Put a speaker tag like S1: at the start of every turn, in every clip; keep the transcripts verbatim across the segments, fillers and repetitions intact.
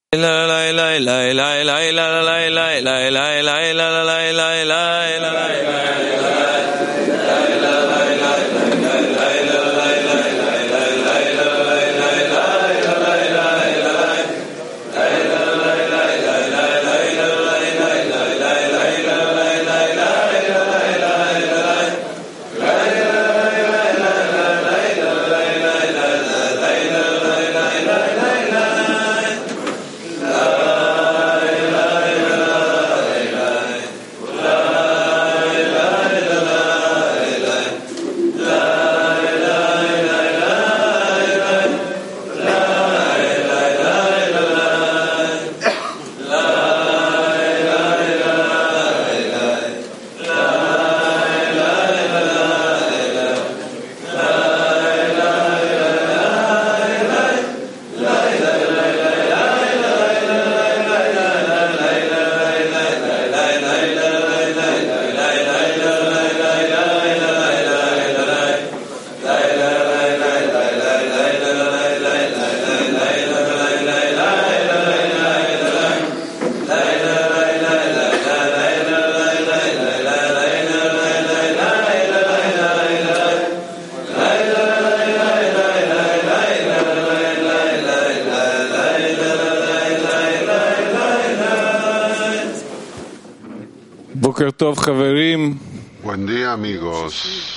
S1: Buen día, amigos.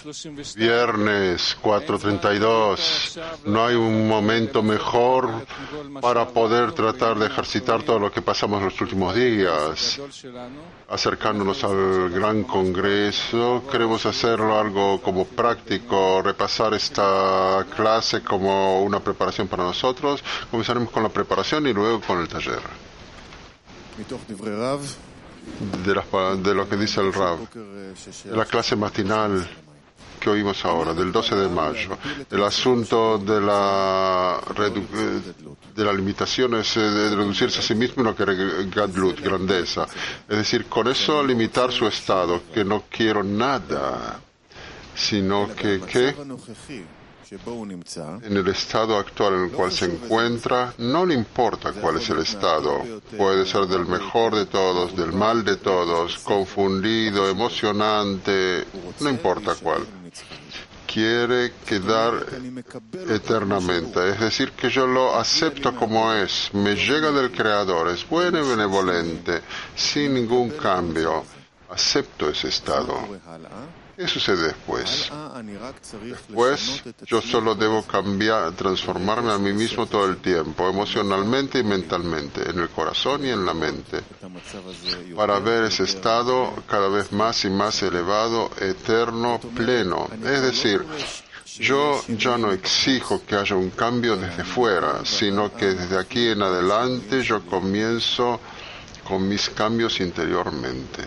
S1: Viernes cuatro treinta y dos. No hay un momento mejor para poder tratar de ejercitar todo lo que pasamos los últimos días. Acercándonos al gran congreso, queremos hacerlo algo como práctico, repasar esta clase como una preparación para nosotros. Comenzaremos con la preparación y luego con el taller. De, las, de lo que dice el Rav, de la clase matinal que oímos ahora, del doce de mayo, el asunto de la, de la limitación es de reducirse a sí mismo y no querer gadlut, grandeza. Es decir, con eso limitar su estado, que no quiero nada, sino que, que en el estado actual en el cual se encuentra, no le importa cuál es el estado. Puede ser del mejor de todos, del mal de todos, confundido, emocionante, no importa cuál. Quiere quedar eternamente. Es decir, que yo lo acepto como es. Me llega del Creador, es bueno y benevolente, sin ningún cambio. Acepto ese estado. ¿Qué sucede después? Después, yo solo debo cambiar, transformarme a mí mismo todo el tiempo, emocionalmente y mentalmente, en el corazón y en la mente, para ver ese estado cada vez más y más elevado, eterno, pleno. Es decir, yo ya no exijo que haya un cambio desde fuera, sino que desde aquí en adelante yo comienzo con mis cambios interiormente.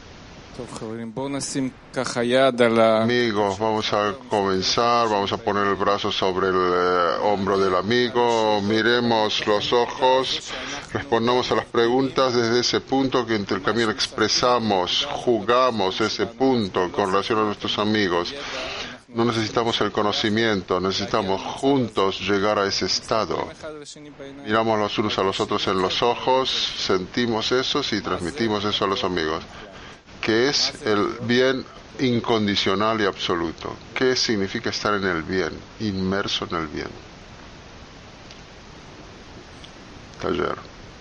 S1: Amigos, vamos a comenzar, vamos a poner el brazo sobre el eh, hombro del amigo, miremos los ojos, respondamos a las preguntas desde ese punto que entre el camino expresamos, jugamos ese punto con relación a nuestros amigos. No necesitamos el conocimiento, necesitamos juntos llegar a ese estado. Miramos los unos a los otros en los ojos, sentimos eso y transmitimos eso a los amigos. ¿Qué es el bien incondicional y absoluto? ¿Qué significa estar en el bien, inmerso en el bien? Taller.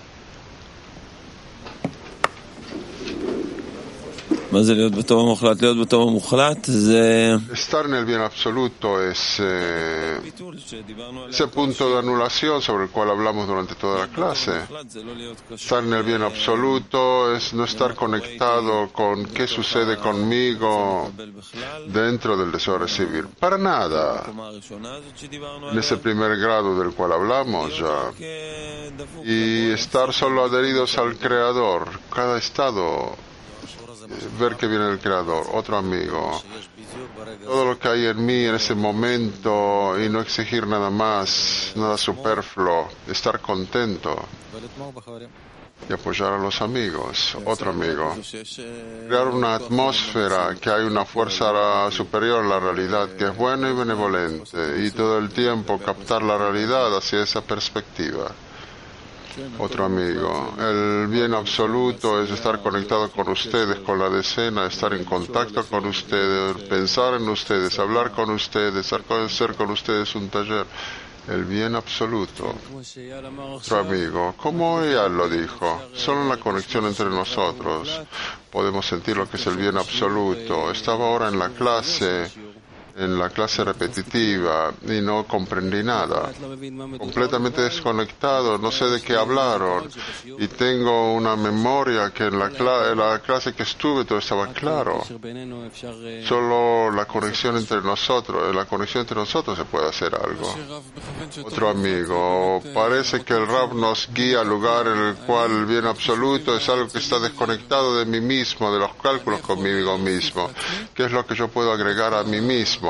S1: Estar en el bien absoluto es eh, ese punto de anulación sobre el cual hablamos durante toda la clase. Estar en el bien absoluto es no estar conectado con qué sucede conmigo dentro del deseo de recibir. Para nada. En ese primer grado del cual hablamos ya. Y estar solo adheridos al Creador. Cada estado, ver que viene el Creador, otro amigo, todo lo que hay en mí en ese momento y no exigir nada más, nada superfluo, estar contento y apoyar a los amigos, otro amigo, crear una atmósfera que hay una fuerza superior a la realidad que es buena y benevolente y todo el tiempo captar la realidad hacia esa perspectiva. Otro amigo, el bien absoluto es estar conectado con ustedes, con la decena, estar en contacto con ustedes, pensar en ustedes, hablar con ustedes, hacer con ustedes un taller. El bien absoluto. Otro amigo, como ella lo dijo, solo en la conexión entre nosotros podemos sentir lo que es el bien absoluto. Estaba ahora en la clase, en la clase repetitiva, y no comprendí nada. Completamente desconectado, no sé de qué hablaron. Y tengo una memoria que en la, cla en la clase que estuve todo estaba claro. Solo la conexión entre nosotros, en la conexión entre nosotros se puede hacer algo. Otro amigo, parece que el Rab nos guía al lugar en el cual el bien absoluto es algo que está desconectado de mí mismo, de los cálculos conmigo mismo. ¿Qué es lo que yo puedo agregar a mí mismo?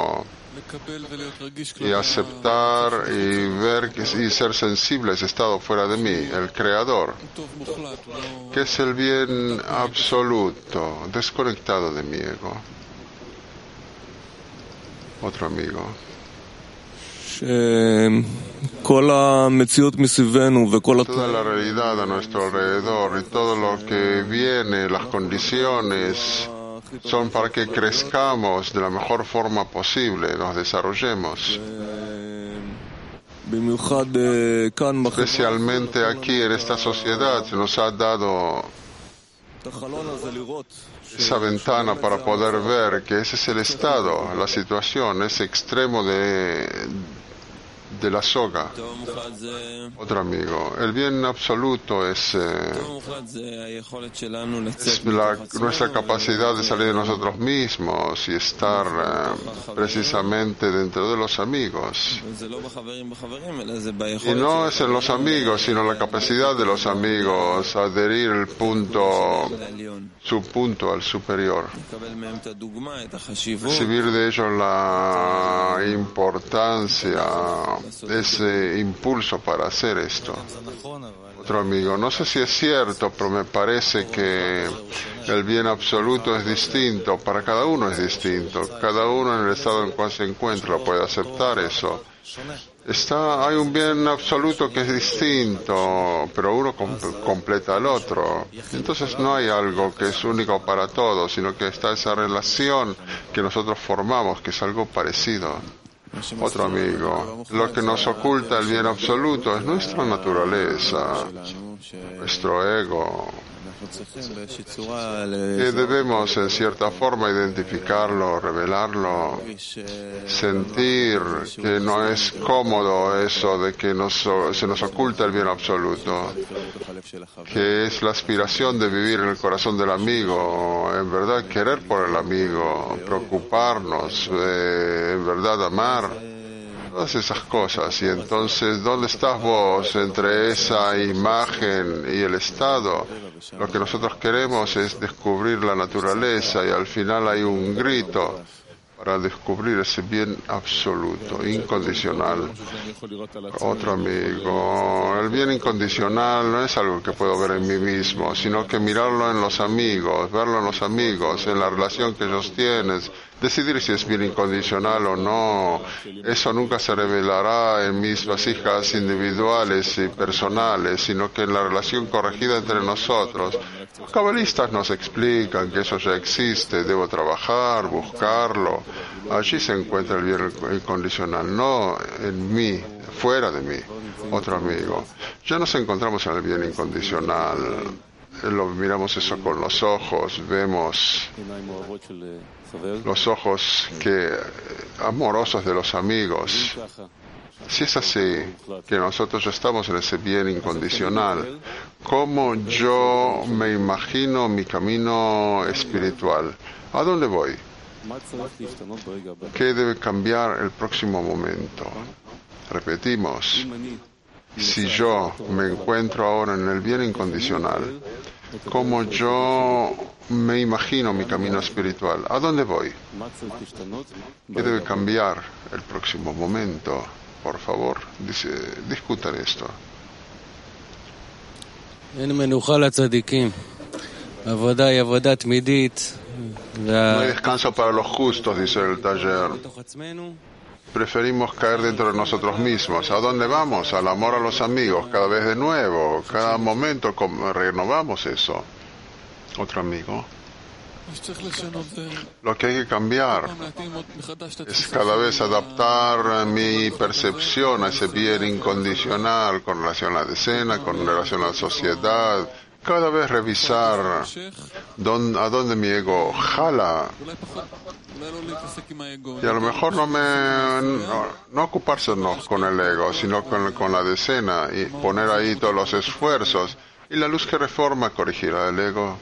S1: Y aceptar y ver que, y ser sensible a ese estado fuera de mí, el creador, que es el bien absoluto, desconectado de mi ego. Otro amigo. Toda la realidad a nuestro alrededor y todo lo que viene, las condiciones, son para que crezcamos de la mejor forma posible, nos desarrollemos. Especialmente aquí en esta sociedad se nos ha dado esa ventana para poder ver que ese es el estado, la situación, ese extremo de, de la soga. Otro amigo, el bien absoluto es, eh, es la, nuestra capacidad de salir de nosotros mismos y estar eh, precisamente dentro de los amigos. Y no es en los amigos, sino la capacidad de los amigos adherir el punto, su punto al superior. Recibir de ellos la importancia, ese impulso para hacer esto. Otro amigo, no sé si es cierto, pero me parece que el bien absoluto es distinto, para cada uno es distinto, cada uno en el estado en el cual se encuentra puede aceptar eso. Está, hay un bien absoluto que es distinto, pero uno comp- completa al otro. Entonces no hay algo que es único para todos, sino que está esa relación que nosotros formamos, que es algo parecido. Otro amigo, lo que nos oculta el bien absoluto es nuestra naturaleza, nuestro ego, que debemos en cierta forma identificarlo, revelarlo, sentir que no es cómodo eso de que nos, se nos oculta el bien absoluto, que es la aspiración de vivir en el corazón del amigo, en verdad querer por el amigo, preocuparnos, eh, en verdad amar. Todas esas cosas. Y entonces, ¿dónde estás vos entre esa imagen y el estado? Lo que nosotros queremos es descubrir la naturaleza y al final hay un grito para descubrir ese bien absoluto, incondicional. Otro amigo, el bien incondicional no es algo que puedo ver en mí mismo, sino que mirarlo en los amigos, verlo en los amigos, en la relación que ellos tienen, decidir si es bien incondicional o no. Eso nunca se revelará en mis vasijas individuales y personales, sino que en la relación corregida entre nosotros. Los cabalistas nos explican que eso ya existe, debo trabajar, buscarlo. Allí se encuentra el bien incondicional, no en mí, fuera de mí. Otro amigo, ya nos encontramos en el bien incondicional. Lo miramos eso con los ojos, vemos los ojos que amorosos de los amigos. Si es así, que nosotros ya estamos en ese bien incondicional, ¿cómo yo me imagino mi camino espiritual? ¿A dónde voy? ¿Qué debe cambiar el próximo momento? Repetimos, si yo me encuentro ahora en el bien incondicional, ¿cómo yo me imagino mi camino espiritual? ¿A dónde voy? ¿Qué debe cambiar el próximo momento? Por favor, dice, discutan esto. No hay descanso para los justos, dice el taller. preferimos caer dentro de nosotros mismos. ¿A dónde vamos? Al amor a los amigos, cada vez de nuevo, cada momento renovamos eso. Otro amigo. Lo que hay que cambiar es cada vez adaptar mi percepción a ese bien incondicional con relación a la decena, con relación a la sociedad. Cada vez revisar dónde, a dónde mi ego jala. Y a lo mejor no me no, no ocupársenos con el ego, sino con, con la decena y poner ahí todos los esfuerzos. Y la luz que reforma corregirá el ego.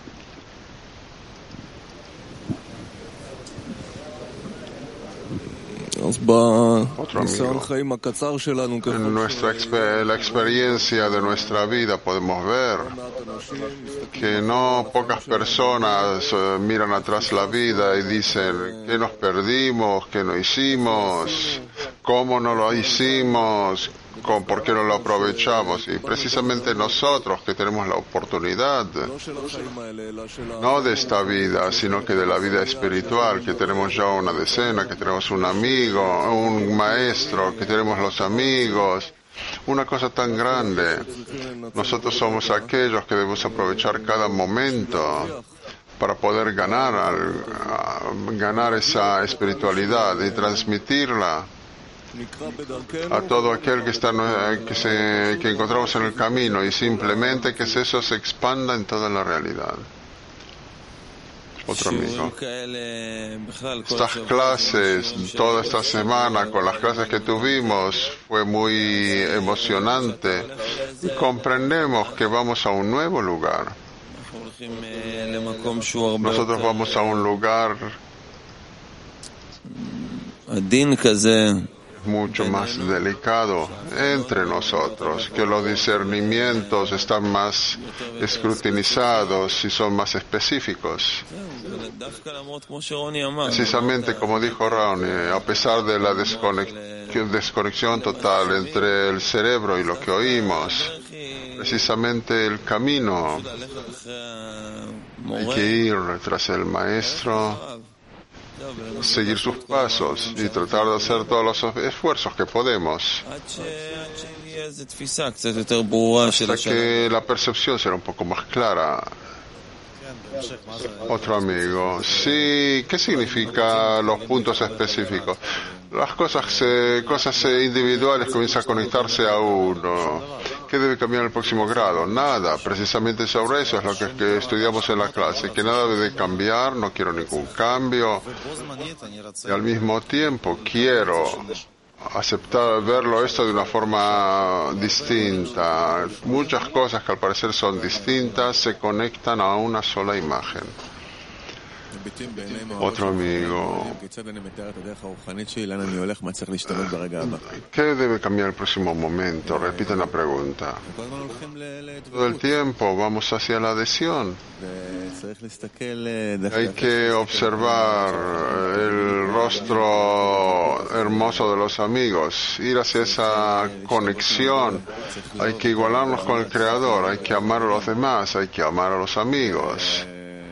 S1: Otro amigo. En nuestra la experiencia de nuestra vida podemos ver que no pocas personas uh, miran atrás la vida y dicen ¿qué nos perdimos? ¿Qué no hicimos? ¿Cómo no lo hicimos? ¿Por qué no lo aprovechamos? Y precisamente nosotros que tenemos la oportunidad, no de esta vida, sino que de la vida espiritual, que tenemos ya una decena, que tenemos un amigo, un maestro, que tenemos los amigos, una cosa tan grande. Nosotros somos aquellos que debemos aprovechar cada momento para poder ganar, al, ganar esa espiritualidad y transmitirla a todo aquel que está que, se, que encontramos en el camino y simplemente que eso se expanda en toda la realidad. Otro amigo. Estas clases, toda esta semana, con las clases que tuvimos, fue muy emocionante y comprendemos que vamos a un nuevo lugar. Nosotros vamos a un lugar mucho más delicado entre nosotros, que los discernimientos están más escrutinizados y son más específicos. Precisamente como dijo Ronnie, a pesar de la desconexión, desconexión total entre el cerebro y lo que oímos, precisamente el camino, hay que ir tras el maestro, seguir sus pasos y tratar de hacer todos los esfuerzos que podemos hasta que la percepción será un poco más clara. Otro amigo. Sí, ¿qué significa los puntos específicos? Las cosas, eh, cosas individuales comienzan a conectarse a uno. ¿Qué debe cambiar en el próximo grado? Nada. Precisamente sobre eso es lo que, que estudiamos en la clase. Que nada debe cambiar, no quiero ningún cambio. Y al mismo tiempo quiero aceptar, verlo esto de una forma distinta. Muchas cosas que al parecer son distintas se conectan a una sola imagen. Otro amigo. ¿Qué debe cambiar el próximo momento? Repiten la pregunta. Todo el tiempo vamos hacia la adhesión. Hay que observar el rostro hermoso de los amigos, ir hacia esa conexión. Hay que igualarnos con el Creador, hay que amar a los demás, hay que amar a los amigos.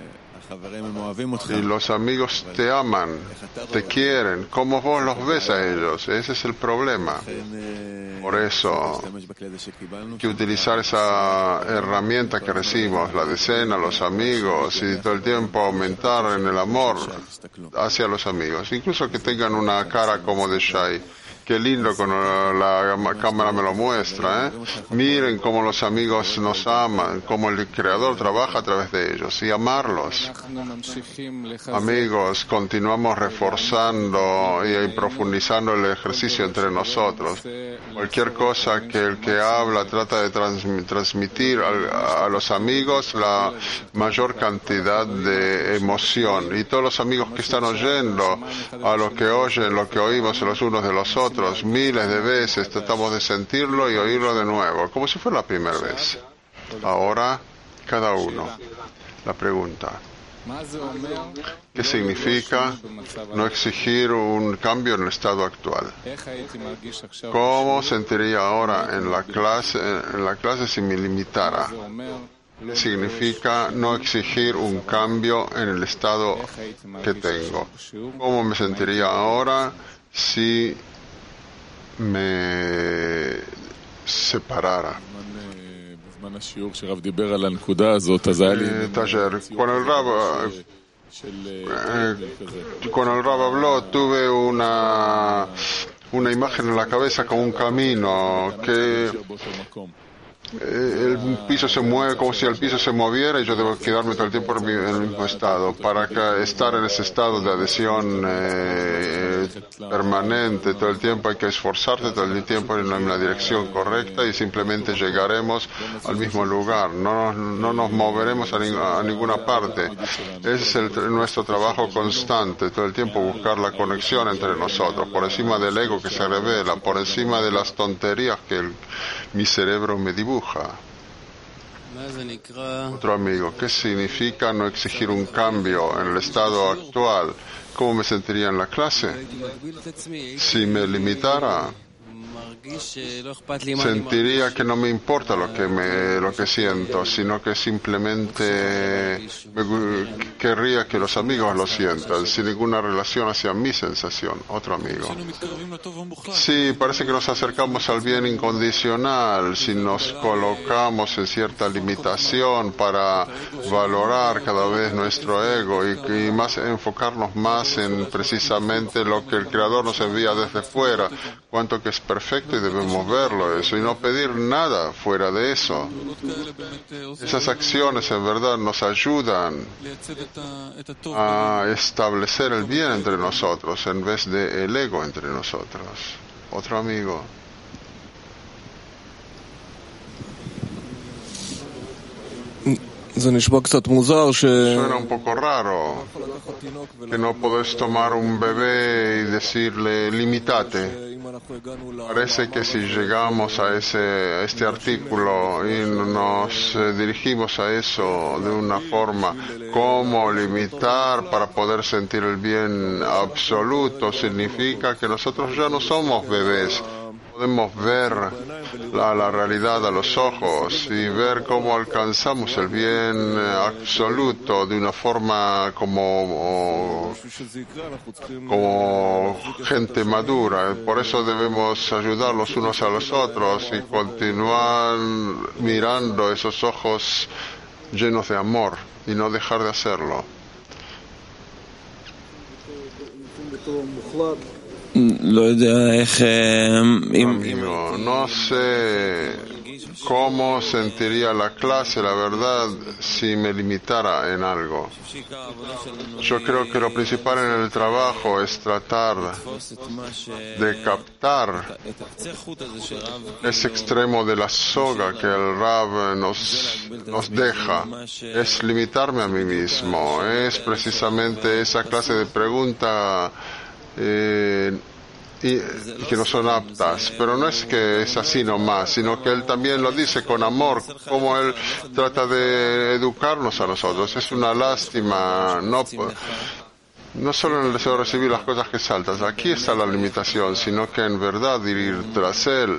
S1: Y los amigos te aman, te quieren, ¿cómo vos los ves a ellos? Ese es el problema. Por eso, hay que utilizar esa herramienta que recibimos, la decena, los amigos, y todo el tiempo aumentar en el amor hacia los amigos. Incluso que tengan una cara como de Shai. Qué lindo cuando la, la cámara me lo muestra, ¿eh? Miren cómo los amigos nos aman, cómo el Creador trabaja a través de ellos, y amarlos. Amigos, continuamos reforzando y profundizando el ejercicio entre nosotros. Cualquier cosa que el que habla trata de transmi- transmitir a, a los amigos la mayor cantidad de emoción. Y todos los amigos que están oyendo a lo que oyen, lo que oímos los unos de los otros, miles de veces tratamos de sentirlo y oírlo de nuevo, como si fuera la primera vez. Ahora, cada uno. La pregunta: ¿qué significa no exigir un cambio en el estado actual? ¿Cómo sentiría ahora en la clase, en la clase si me limitara? ¿Qué significa no exigir un cambio en el estado que tengo? ¿Cómo me sentiría ahora si me separara. Eh, taller. Cuando el Rab, eh, cuando el Rab habló, tuve una, una imagen en la cabeza como un camino que el piso se mueve como si el piso se moviera y yo debo quedarme todo el tiempo en el mismo estado. Para estar en ese estado de adhesión eh, permanente todo el tiempo hay que esforzarse todo el tiempo en la dirección correcta y simplemente llegaremos al mismo lugar. No, no nos moveremos a, ning a ninguna parte. Ese es el, nuestro trabajo constante, todo el tiempo buscar la conexión entre nosotros, por encima del ego que se revela, por encima de las tonterías que el, mi cerebro me dibuja. Otro amigo, ¿qué significa no exigir un cambio en el estado actual? ¿Cómo me sentiría en la clase? Si me limitara, sentiría que no me importa lo que me lo que siento, sino que simplemente me querría que los amigos lo sientan, sin ninguna relación hacia mi sensación. Otro amigo. Sí, parece que nos acercamos al bien incondicional si nos colocamos en cierta limitación para valorar cada vez nuestro ego y, y más enfocarnos más en precisamente lo que el Creador nos envía desde fuera, cuanto que es perfecto y debemos verlo eso y no pedir nada fuera de eso. Esas acciones en verdad nos ayudan a establecer el bien entre nosotros en vez de el ego entre nosotros. Otro amigo. Suena un poco raro que no podés tomar un bebé y decirle limítate. Parece que si llegamos a ese a este artículo y nos eh, dirigimos a eso de una forma, cómo limitar para poder sentir el bien absoluto, significa que nosotros ya no somos bebés. Podemos ver la, la realidad a los ojos y ver cómo alcanzamos el bien absoluto de una forma como, como gente madura. Por eso debemos ayudar los unos a los otros y continuar mirando esos ojos llenos de amor y no dejar de hacerlo. Amigo, no sé cómo sentiría la clase, la verdad, si me limitara en algo. Yo creo que lo principal en el trabajo es tratar de captar ese extremo de la soga que el Rab nos, nos deja. Es limitarme a mí mismo. Es precisamente esa clase de pregunta Eh, y, y que no son aptas, pero no es que es así nomás, sino que él también lo dice con amor, como él trata de educarnos a nosotros. Es una lástima, no, no solo en el deseo de recibir las cosas que saltas, aquí está la limitación, sino que en verdad ir tras él.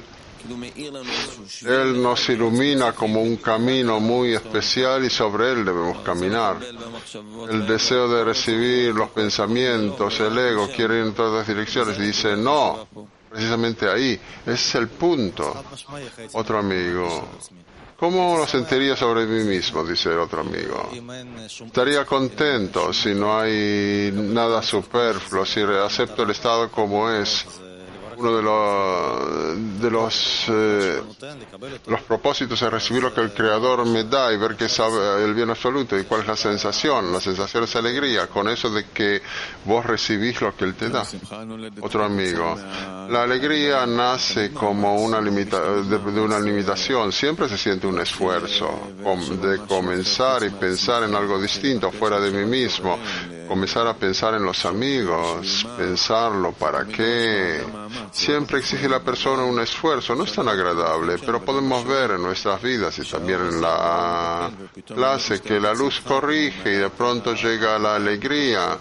S1: Él nos ilumina como un camino muy especial y sobre él debemos caminar. El deseo de recibir los pensamientos, el ego quiere ir en todas las direcciones y dice no, precisamente ahí, ese es el punto. Otro amigo. ¿Cómo lo sentiría sobre mí mismo? Dice el otro amigo. Estaría contento si no hay nada superfluo, si acepto el estado como es. Uno de los, de los, eh, los propósitos es recibir lo que el Creador me da y ver que sabe el bien absoluto y cuál es la sensación. La sensación es alegría, con eso de que vos recibís lo que Él te da. Otro amigo. La alegría nace como una limita, de, de una limitación. Siempre se siente un esfuerzo de comenzar y pensar en algo distinto, fuera de mí mismo. Comenzar a pensar en los amigos, pensarlo, ¿para qué? Siempre exige la persona un esfuerzo, no es tan agradable, pero podemos ver en nuestras vidas y también en la clase que la luz corrige y de pronto llega la alegría.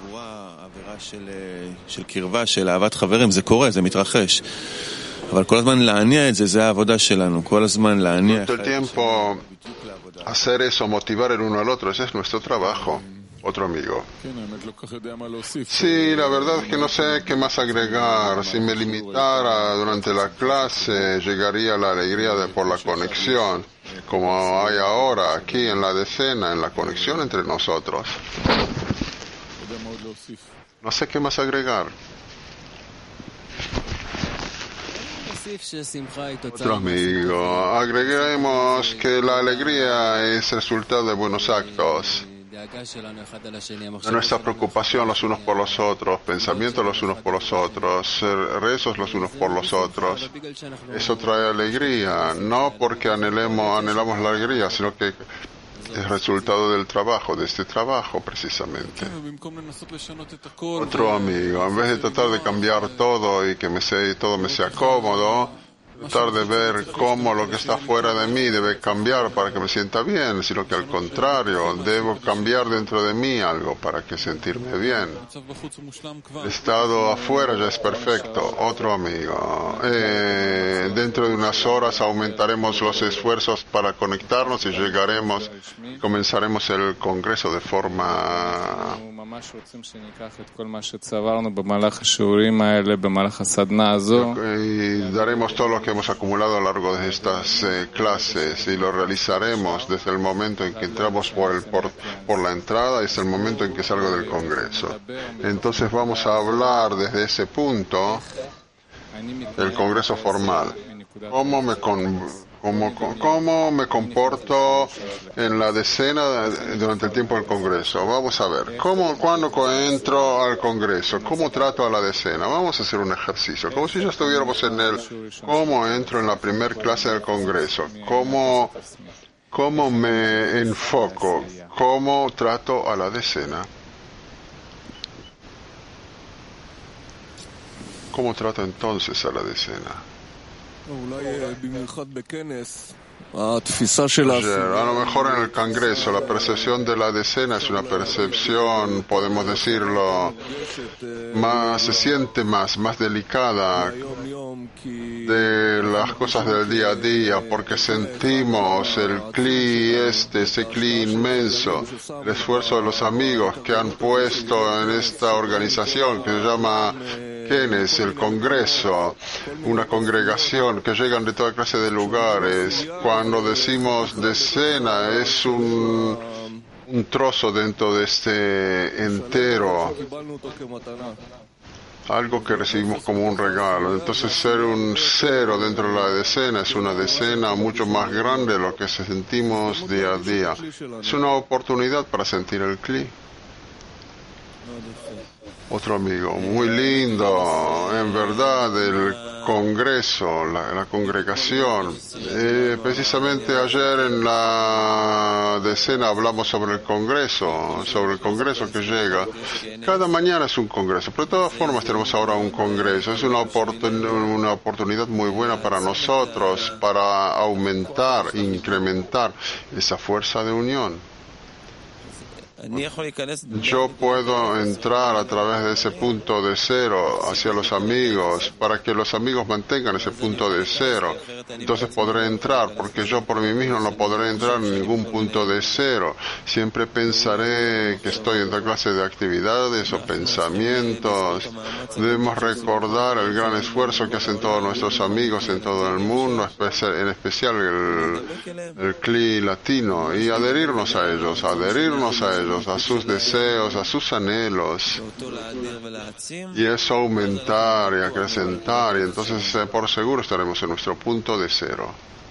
S1: Todo el tiempo hacer eso, motivar el uno al otro, ese es nuestro trabajo. Otro amigo. Sí, la verdad es que no sé qué más agregar. Si me limitara durante la clase, llegaría la alegría de, por la conexión, como hay ahora aquí en la decena, en la conexión entre nosotros. No sé qué más agregar. Otro amigo, agreguemos que la alegría es resultado de buenos actos, de nuestra preocupación los unos por los otros, pensamientos los unos por los otros, rezos los unos por los otros. Eso trae alegría, no porque anhelemos, anhelamos la alegría, sino que es resultado del trabajo, de este trabajo precisamente. Otro amigo, en vez de tratar de cambiar todo y que me sea, todo me sea cómodo, tratar de ver cómo lo que está fuera de mí debe cambiar para que me sienta bien, sino que al contrario, debo cambiar dentro de mí algo para que sentirme bien. El estado afuera ya es perfecto. Otro amigo, eh, dentro de unas horas aumentaremos los esfuerzos para conectarnos y llegaremos, comenzaremos el congreso de forma... Y daremos todo lo que hemos acumulado a lo largo de estas eh, clases y lo realizaremos desde el momento en que entramos por, el, por, por la entrada y hasta el momento en que salgo del congreso. Entonces vamos a hablar desde ese punto del congreso formal. ¿Cómo me con, Cómo, cómo me comporto en la decena durante el tiempo del Congreso. Vamos a ver, ¿cómo, cuando entro al Congreso? ¿Cómo trato a la decena? Vamos a hacer un ejercicio, como si ya estuviéramos en el... ¿Cómo entro en la primera clase del Congreso? ¿Cómo, cómo me enfoco? ¿Cómo trato a la decena? ¿Cómo trato entonces a la decena? A lo mejor en el Congreso la percepción de la decena es una percepción, podemos decirlo, más, se siente más, más delicada de las cosas del día a día, porque sentimos el cli este, ese cli inmenso, el esfuerzo de los amigos que han puesto en esta organización que se llama Kenes, el Congreso, una congregación que llegan de toda clase de lugares. Cuando decimos decena es un, un trozo dentro de este entero, algo que recibimos como un regalo. Entonces ser un cero dentro de la decena es una decena mucho más grande de lo que sentimos día a día. Es una oportunidad para sentir el cli. Otro amigo, muy lindo, en verdad, el congreso, la, la congregación. Eh, precisamente ayer en la decena hablamos sobre el congreso, sobre el congreso que llega. Cada mañana es un congreso, pero de todas formas tenemos ahora un congreso. Es una, oportun, una oportunidad muy buena para nosotros, para aumentar, incrementar esa fuerza de unión. Yo puedo entrar a través de ese punto de cero hacia los amigos para que los amigos mantengan ese punto de cero. Entonces podré entrar, porque yo por mí mismo no podré entrar en ningún punto de cero. Siempre pensaré que estoy en otra clase de actividades o pensamientos. Debemos recordar el gran esfuerzo que hacen todos nuestros amigos en todo el mundo, en especial el, el cli latino, y adherirnos a ellos, adherirnos a ellos, a sus deseos, a sus anhelos, y eso aumentar y acrecentar, y entonces eh, por seguro estaremos en nuestro punto de cero.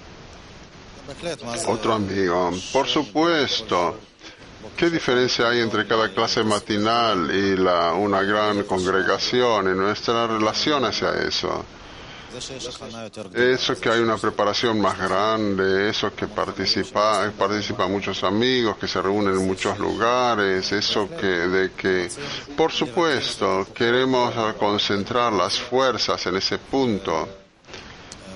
S1: Otro amigo, por supuesto. ¿Qué diferencia hay entre cada clase matinal y la, una gran congregación y nuestra relación hacia eso? Eso que hay una preparación más grande, eso que participa, participan muchos amigos, que se reúnen en muchos lugares, eso que, de que, por supuesto, queremos concentrar las fuerzas en ese punto.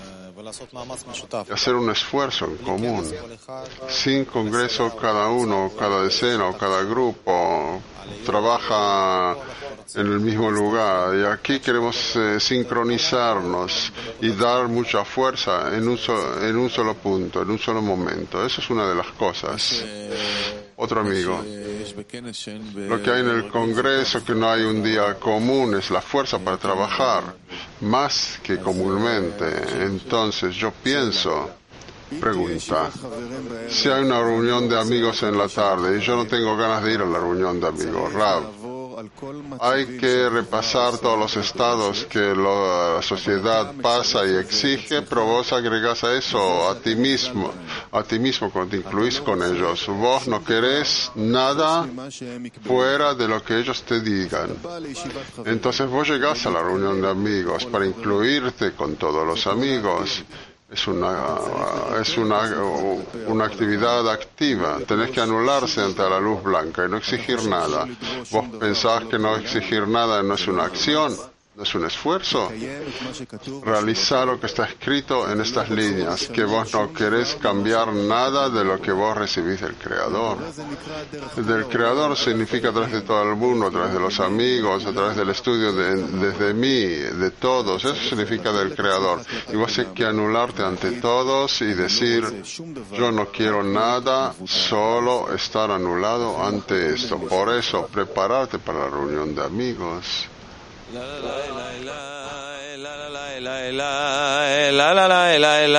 S1: y hacer un esfuerzo en común. Sin congreso, cada uno, cada decena o cada grupo trabaja en el mismo lugar, y aquí queremos eh, sincronizarnos y dar mucha fuerza en un, so, en un solo punto, en un solo momento. Eso es una de las cosas. Otro amigo, lo que hay en el Congreso, que no hay un día común, es la fuerza para trabajar, más que comúnmente. Entonces yo pienso, pregunta, si hay una reunión de amigos en la tarde y yo no tengo ganas de ir a la reunión de amigos, Rab, hay que repasar todos los estados que la sociedad pasa y exige, pero vos agregás a eso a ti mismo, a ti mismo cuando te incluís con ellos. Vos no querés nada fuera de lo que ellos te digan. Entonces vos llegás a la reunión de amigos para incluirte con todos los amigos. Es una, es una, una actividad activa. Tenés que anularse ante la luz blanca y no exigir nada. ¿Vos pensás que no exigir nada no es una acción? ¿No es un esfuerzo? Realizar lo que está escrito en estas líneas, que vos no querés cambiar nada de lo que vos recibís del Creador. Del Creador significa a través de todo el mundo, a través de los amigos, a través del estudio de, desde mí, de todos. Eso significa del Creador. Y vos hay que anularte ante todos y decir, yo no quiero nada, solo estar anulado ante esto. Por eso, prepararte para la reunión de amigos. La la la la la la la la la la la la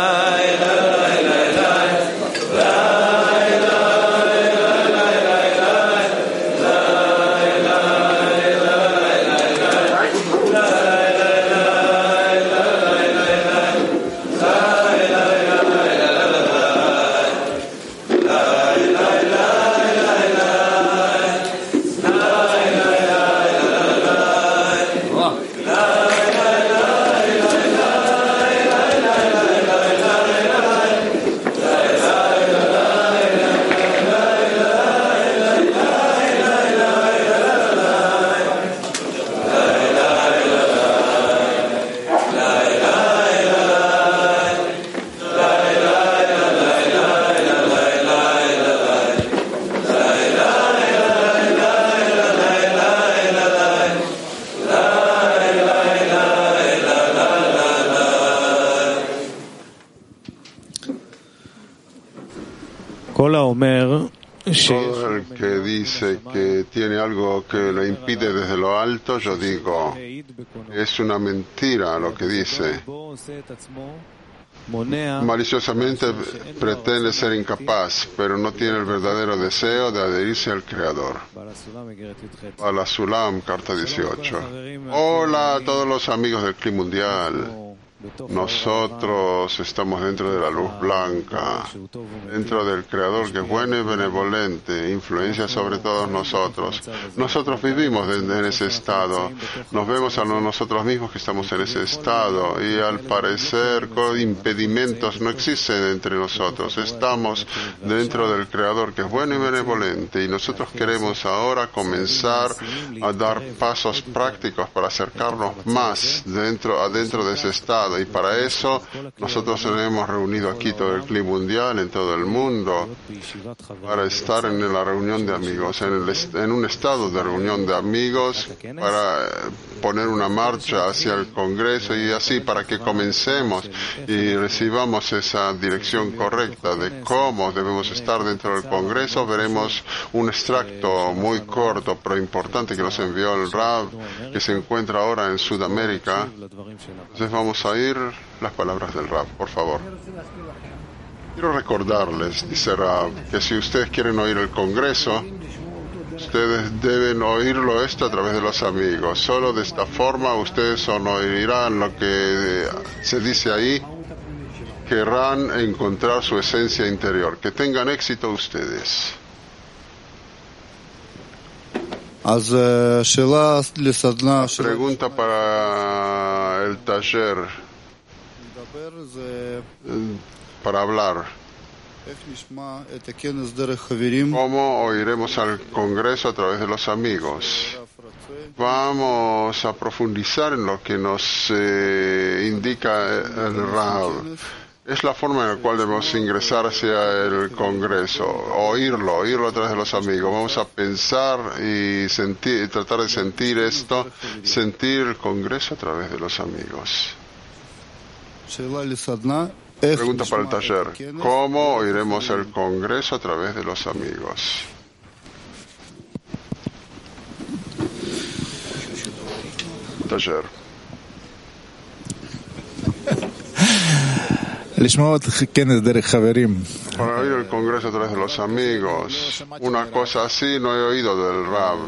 S1: Todo el que dice que tiene algo que lo impide desde lo alto, yo digo, es una mentira lo que dice. Maliciosamente pretende ser incapaz, pero no tiene el verdadero deseo de adherirse al Creador. A la Sulam, carta dieciocho. Hola a todos los amigos del Cli Mundial. Nosotros estamos dentro de la luz blanca, dentro del Creador que es bueno y benevolente, influencia sobre todos nosotros. Nosotros vivimos en ese estado, nos vemos a nosotros mismos que estamos en ese estado y al parecer impedimentos no existen entre nosotros. Estamos dentro del Creador que es bueno y benevolente y nosotros queremos ahora comenzar a dar pasos prácticos para acercarnos más dentro, adentro de ese estado. Y para eso nosotros nos hemos reunido aquí todo el Cli Mundial en todo el mundo para estar en la reunión de amigos, en, el, en un estado de reunión de amigos, para poner una marcha hacia el Congreso y así para que comencemos y recibamos esa dirección correcta de cómo debemos estar dentro del Congreso. Veremos un extracto muy corto pero importante que nos envió el Rab, que se encuentra ahora en Sudamérica. Entonces vamos a ir las palabras del Rab, por favor. Quiero recordarles, dice Rab, que si ustedes quieren oír el Congreso, ustedes deben oírlo esto a través de los amigos. Solo de esta forma ustedes oirán lo que se dice ahí, querrán encontrar su esencia interior. Que tengan éxito ustedes. La pregunta para el taller, para hablar. ¿Cómo oiremos al Congreso a través de los amigos? vamos a profundizar en lo que nos eh, indica el Rav. Es la forma en la cual debemos ingresar hacia el Congreso, oírlo, oírlo a través de los amigos. Vamos a pensar y sentir, y tratar de sentir esto, sentir el Congreso a través de los amigos. Pregunta para el taller: ¿cómo oiremos el Congreso a través de los amigos? Taller. Para oír el Congreso a través de los amigos, una cosa así no he oído del Rav.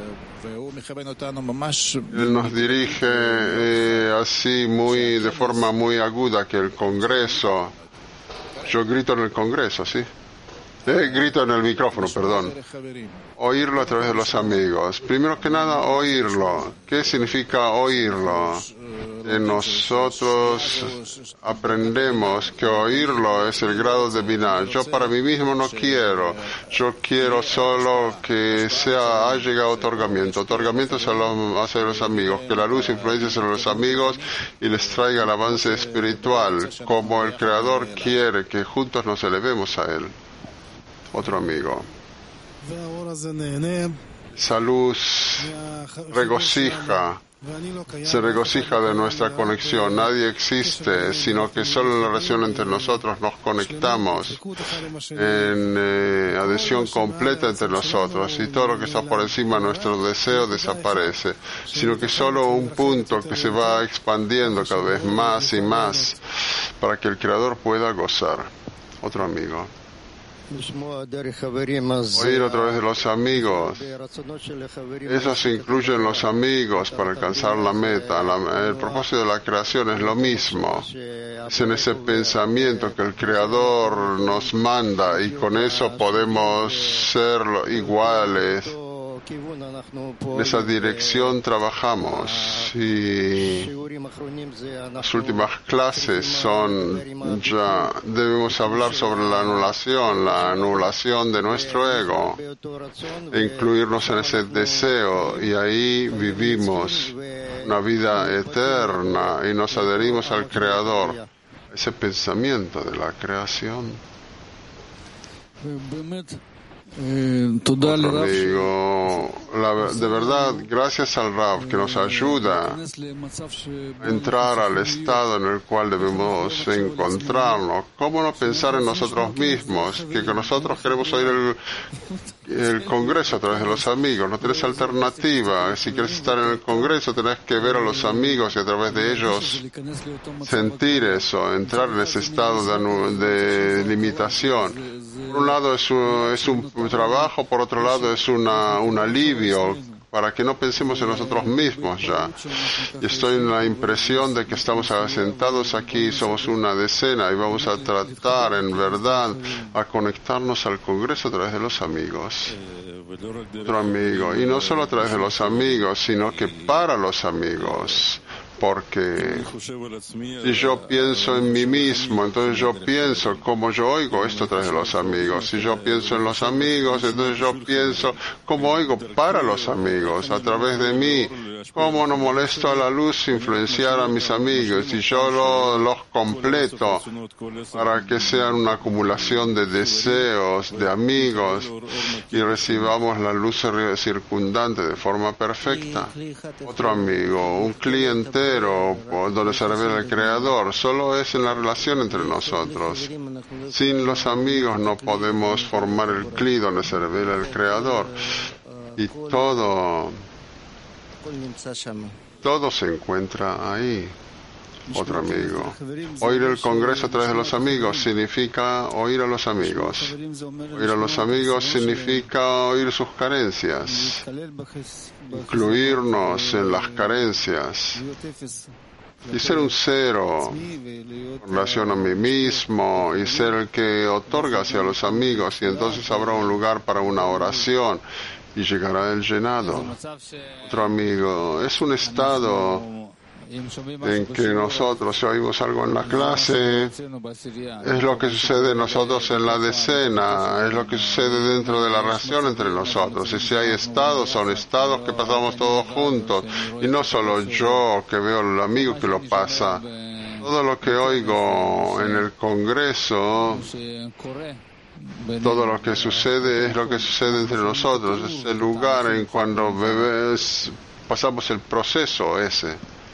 S1: Él nos dirige eh, así muy de forma muy aguda que el Congreso, yo grito en el Congreso, ¿sí? Eh, grito en el micrófono, perdón. Oírlo a través de los amigos. Primero que nada, oírlo. ¿Qué significa oírlo? En nosotros aprendemos que oírlo es el grado de Binah. Yo para mí mismo no quiero. Yo quiero solo que sea, haya llegado otorgamiento. Otorgamiento hacia los amigos. Que la luz influencie sobre los amigos y les traiga el avance espiritual, como el Creador quiere que juntos nos elevemos a Él. Otro amigo. Esa luz regocija, se regocija de nuestra conexión. Nadie existe, sino que solo en la relación entre nosotros nos conectamos en eh, adhesión completa entre nosotros, y todo lo que está por encima de nuestro deseo desaparece, sino que solo un punto que se va expandiendo cada vez más y más para que el Creador pueda gozar. Otro amigo. Oír a través de los amigos. Eso se incluye en los amigos para alcanzar la meta. La, el propósito de la creación es lo mismo. Es en ese pensamiento que el Creador nos manda, y con eso podemos ser iguales. En esa dirección trabajamos, y las últimas clases son ya, debemos hablar sobre la anulación, la anulación de nuestro ego, e incluirnos en ese deseo, y ahí vivimos una vida eterna y nos adherimos al Creador, ese pensamiento de la creación. Otro amigo, la, de verdad, gracias al Rav que nos ayuda a entrar al estado en el cual debemos encontrarnos. ¿Cómo no pensar en nosotros mismos? Que, que nosotros queremos oír el, el Congreso a través de los amigos. No tenés alternativa. Si quieres estar en el Congreso, tenés que ver a los amigos y a través de ellos sentir eso, entrar en ese estado de, de limitación. Por un lado es un, es un trabajo, por otro lado es una, un alivio para que no pensemos en nosotros mismos ya. Y estoy en la impresión de que estamos sentados aquí, somos una decena, y vamos a tratar en verdad a conectarnos al Congreso a través de los amigos. Otro amigo. Y no solo a través de los amigos, sino que para los amigos. Porque si yo pienso en mí mismo, entonces yo pienso cómo yo oigo esto a través de los amigos. Si yo pienso en los amigos, entonces yo pienso cómo oigo para los amigos, a través de mí. Cómo no molesto a la luz influenciar a mis amigos, y yo lo, los completo para que sean una acumulación de deseos, de amigos, y recibamos la luz circundante de forma perfecta. Otro amigo, un cliente donde se revela el Creador, solo es en la relación entre nosotros. Sin los amigos no podemos formar el cli donde se revela el Creador, y todo todo se encuentra ahí. Otro amigo. Oír el Congreso a través de los amigos significa oír a los amigos. Oír a los amigos significa oír sus carencias, incluirnos en las carencias y ser un cero en relación a mí mismo, y ser el que otorga hacia los amigos, y entonces habrá un lugar para una oración y llegará el llenado. Otro amigo, es un estado en que nosotros si oímos algo en la clase, es lo que sucede en nosotros en la decena, es lo que sucede dentro de la relación entre nosotros. Y si hay estados, son estados que pasamos todos juntos, y no solo yo que veo al amigo que lo pasa. Todo lo que oigo en el Congreso, todo lo que sucede es lo que sucede entre nosotros, es el lugar en cuando bebés pasamos el proceso ese.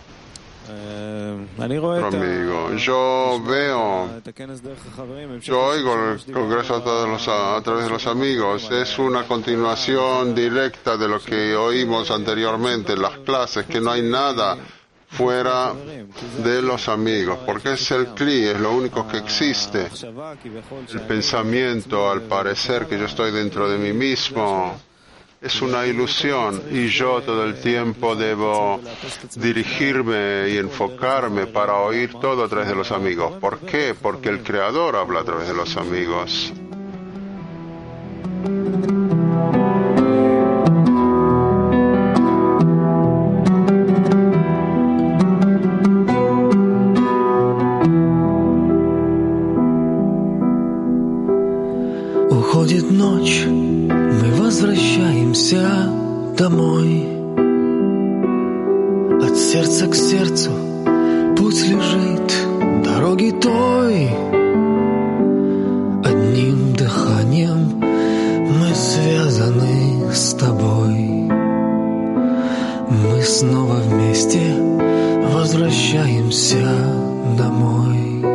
S1: Amigo, yo veo, yo oigo el Congreso a, todos los, a través de los amigos, es una continuación directa de lo que oímos anteriormente en las clases, que no hay nada fuera de los amigos, porque es el cli, es lo único que existe. El pensamiento, al parecer que yo estoy dentro de mí mismo, es una ilusión, y yo todo el tiempo debo dirigirme y enfocarme para oír todo a través de los amigos. ¿Por qué? Porque el Creador habla a través de los amigos.
S2: Уходит ночь, мы возвращаемся домой. От сердца к сердцу путь лежит дороги той. Одним дыханием мы связаны с тобой. Мы снова вместе возвращаемся домой.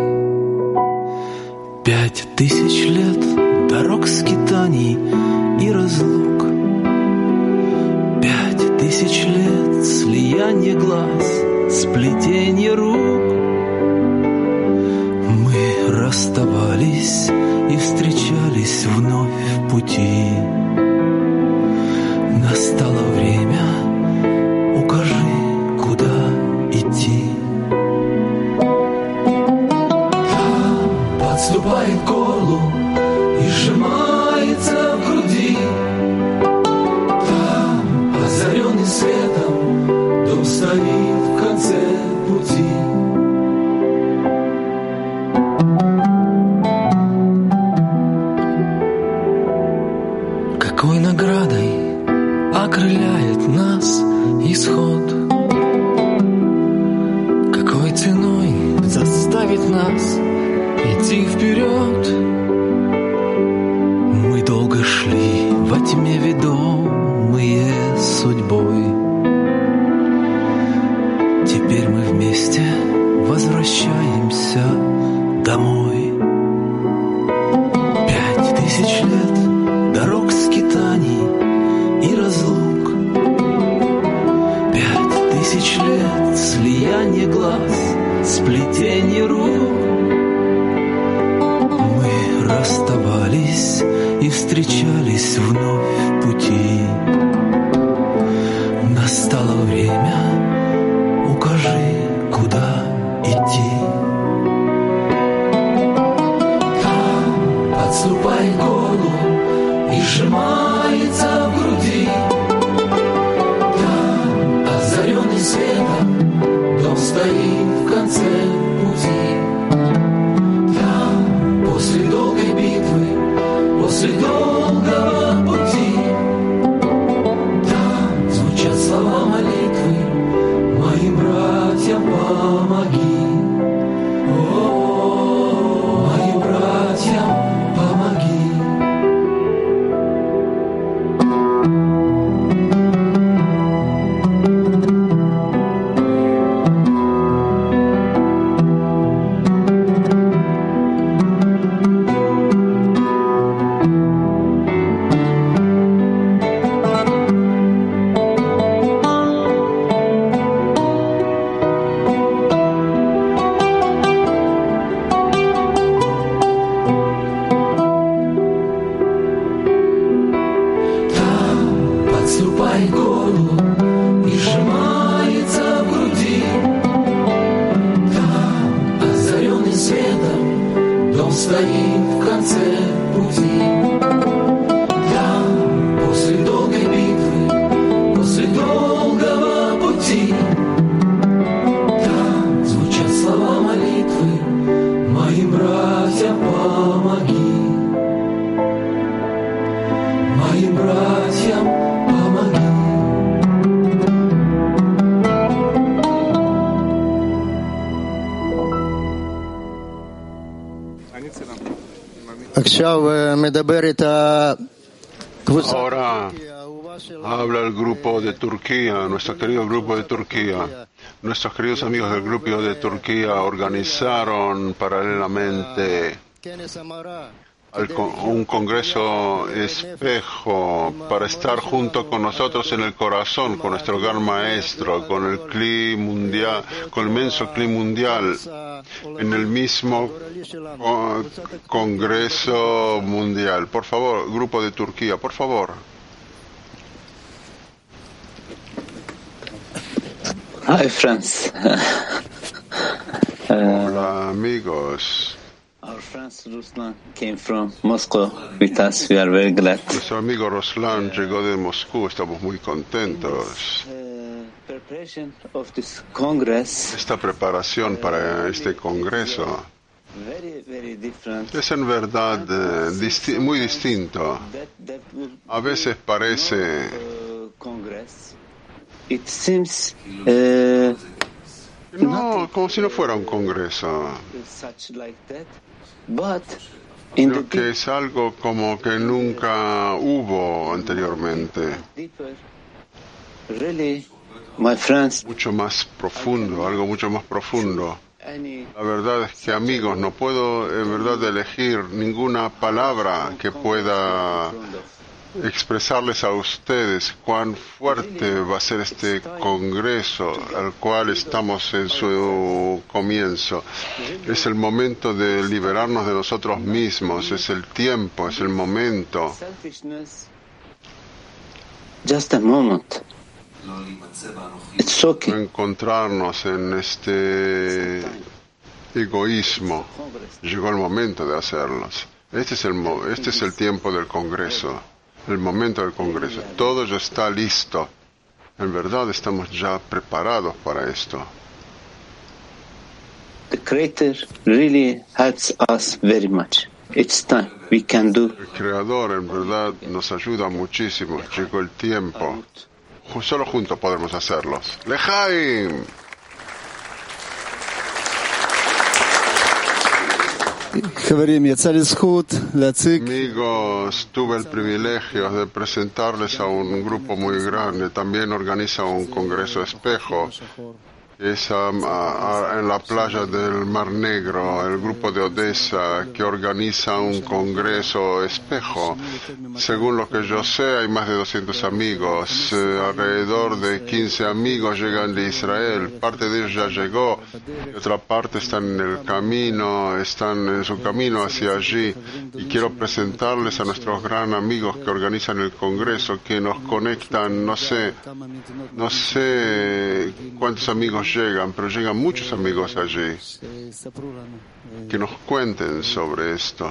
S2: Пять тысяч лет дорог, скитаний и разлук. Пять тысяч лет слияние глаз, сплетение рук. Мы расставались и встречались вновь в пути. Настало время, укажи, куда идти. Там подступает к горлу и сжимается в груди. Там, озаренный светом, дом стоит в конце пути. Какой наградой окрыляет нас исход? Какой ценой заставит нас идти вперед? Мы долго шли во тьме, ведомые судьбой. Теперь мы вместе возвращаемся домой. Пять тысяч лет дорог, скитаний и разлук. Пять тысяч лет слияние глаз, сплетение рук. Мы расставались и встречались вновь в пути. Настало время, укажи, куда идти. Там подступает к горлу и сжимается в груди. Там, озаренный светом, дом стоит в конце пути. Там, после долгой битвы, после долгого пути, там звучат слова молитвы: моим братьям помоги. О, моим братьям помоги.
S1: Ahora habla el grupo de Turquía, nuestro querido grupo de Turquía. Nuestros queridos amigos del grupo de Turquía organizaron paralelamente al con, un congreso espejo para estar junto con nosotros en el corazón, con nuestro gran maestro, con el cli mundial, con el inmenso cli mundial, en el mismo uh, congreso mundial. Por favor, grupo de Turquía, por favor.
S3: Hi, friends.
S1: Hola, amigos.
S3: Our friend Ruslan came from Moscow with us. We are very glad.
S1: Nuestro amigo Ruslan llegó de Moscú. Estamos muy contentos.
S3: Uh, preparation of this Congress.
S1: Esta preparación para este congreso
S3: Very, very different.
S1: es en verdad eh, disti- muy distinto.
S3: That, that will
S1: A veces parece
S3: uh, Congress. It seems uh,
S1: no, como si no fuera un congreso.
S3: such like that, but in the
S1: Creo que es algo como que nunca hubo anteriormente.
S3: deeper, really, my friends,
S1: Mucho más profundo, algo mucho más profundo.
S3: any
S1: La verdad es que, amigos, no puedo en verdad elegir ninguna palabra que pueda
S3: front of
S1: expresarles a ustedes cuán fuerte va a ser este congreso al cual estamos en su comienzo. Es el momento de liberarnos de nosotros mismos, es el tiempo, es el momento.
S3: selfishness. Just a moment. It's okay.
S1: No encontrarnos en este egoísmo.
S3: Congress.
S1: Llegó el momento de hacerlos. Este es el, mo- este es el tiempo del congreso, el momento del congreso. Todo ya está listo. En verdad estamos ya preparados para esto.
S3: The Creator really helps us very much. It's time. We can do.
S1: El Creador en verdad nos ayuda muchísimo. Llegó el tiempo. Ju- Solo juntos podemos hacerlos. ¡Lejaim! Amigos, tuve el privilegio de presentarles a un grupo muy grande. También organiza un congreso espejo. Es um, a- a- en la playa del Mar Negro, el grupo de Odessa que organiza un congreso espejo. Según lo que yo sé, hay más de doscientos amigos. Eh, alrededor de quince amigos llegan de Israel. Parte de ellos ya llegó, y otra parte están en el camino, están en su camino hacia allí. Y quiero presentarles a nuestros gran amigos que organizan el congreso, que nos conectan, no sé, no sé cuántos amigos llegan, pero llegan muchos amigos allí que nos cuenten sobre esto.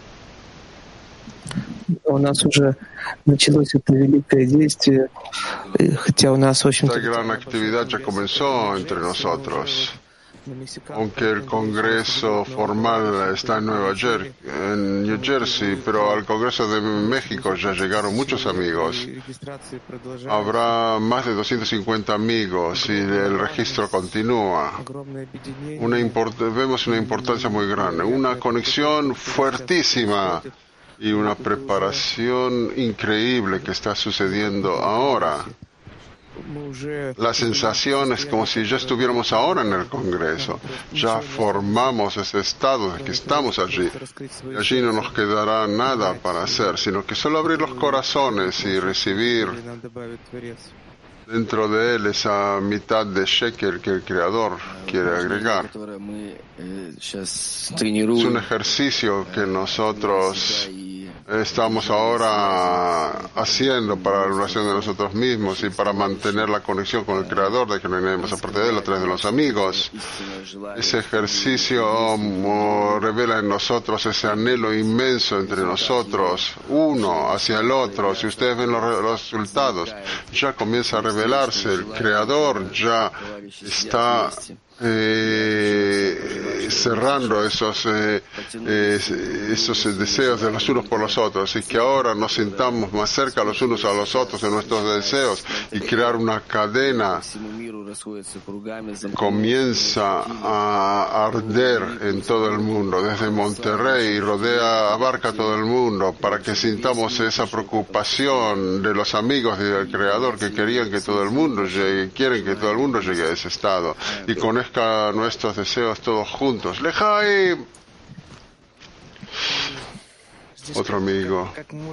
S4: У нас уже началось это великое действие, э, хотя у нас, в
S1: Esta
S4: общем-то,
S1: gran actividad ya comenzó entre nosotros,
S4: на Мексиканском
S1: aunque el congreso formal está en Nueva Jersey, en New Jersey, pero al Congreso de México ya llegaron muchos amigos.
S4: регистрации продолжается.
S1: Habrá más de doscientos cincuenta amigos y el registro continúa.
S4: Огромное объединение.
S1: Una import- vemos una importancia muy grande, una conexión fuertísima y una preparación increíble que está sucediendo ahora.
S4: Мы уже
S1: La sensación es como si ya estuviéramos ahora en el Congreso. Ya formamos ese estado de que estamos allí. Y allí no nos quedará nada para hacer, sino que solo abrir los corazones y recibir
S4: нам добавит Творец.
S1: dentro de él esa mitad de shekel que el Creador quiere agregar. Es un ejercicio que nosotros estamos ahora haciendo para la relación de nosotros mismos y para mantener la conexión con el Creador, de que no hay nadie más aparte de él, a través de los amigos. Ese ejercicio oh, revela en nosotros ese anhelo inmenso entre nosotros, uno hacia el otro. Si ustedes ven los, re- los resultados, ya comienza a revelarse. El Creador ya está eh, cerrando esos, eh, eh, esos deseos de los unos por los otros, y que ahora nos sintamos más cerca los unos a los otros en nuestros deseos y crear una cadena comienza a arder en todo el mundo, desde Monterrey y rodea, abarca todo el mundo, para que sintamos esa preocupación de los amigos del Creador que querían que todo el mundo llegue, quieren que todo el mundo llegue a ese estado y conozca nuestros deseos todos juntos. Lejaim. Otro amigo.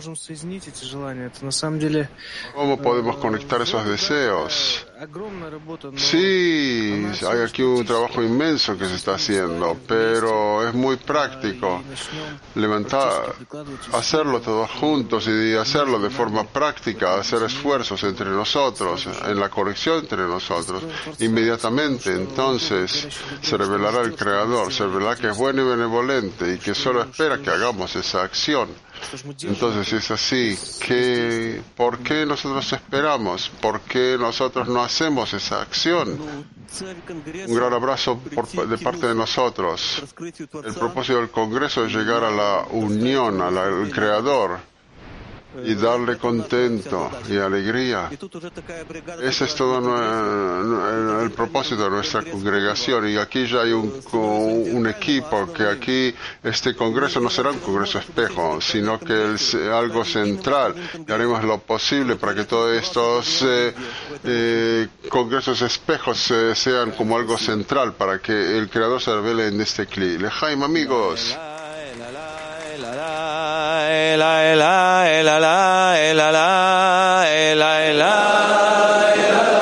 S1: ¿Cómo podemos conectar esos deseos? Sí, hay aquí un trabajo inmenso que se está haciendo, pero es muy práctico. Levantar, hacerlo todos juntos y hacerlo de forma práctica, hacer esfuerzos entre nosotros, en la conexión entre nosotros. Inmediatamente, entonces, se revelará el Creador, se revelará que es bueno y benevolente y que solo espera que hagamos esa acción. Entonces, si es así, ¿qué, ¿por qué nosotros esperamos? ¿Por qué nosotros no hacemos esa acción? Un gran abrazo por, de parte de nosotros. El propósito del Congreso es llegar a la unión, al, al Creador, y darle contento y alegría. Ese es todo el, el propósito de nuestra congregación. Y aquí ya hay un, un equipo que aquí este congreso no será un congreso espejo, sino que es algo central. Y haremos lo posible para que todos estos eh, eh, congresos espejos eh, sean como algo central, para que el Creador se revele en este clip. Lejaim, amigos.
S5: La la la la la la la la la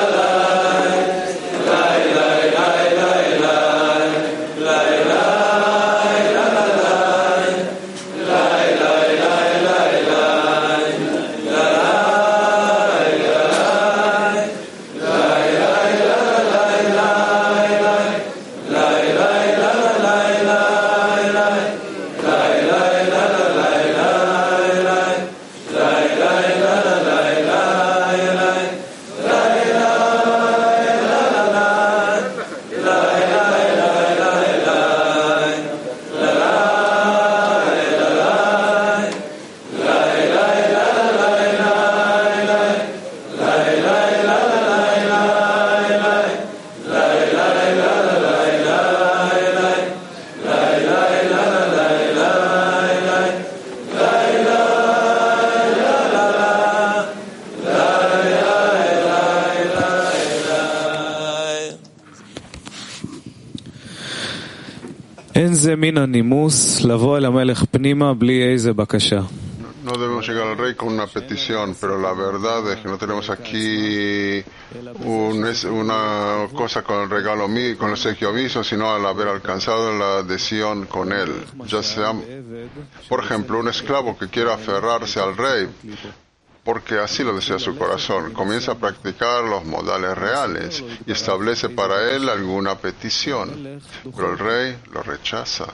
S1: No debemos llegar al rey con una petición, pero la verdad es que no tenemos aquí un, es una cosa con el regalo mío, con el obsequio mismo, sino al haber alcanzado la adhesión con él. Ya sea, por ejemplo, un esclavo que quiera aferrarse al rey, porque así lo desea su corazón, comienza a practicar los modales reales y establece para él alguna petición, pero el rey lo rechaza.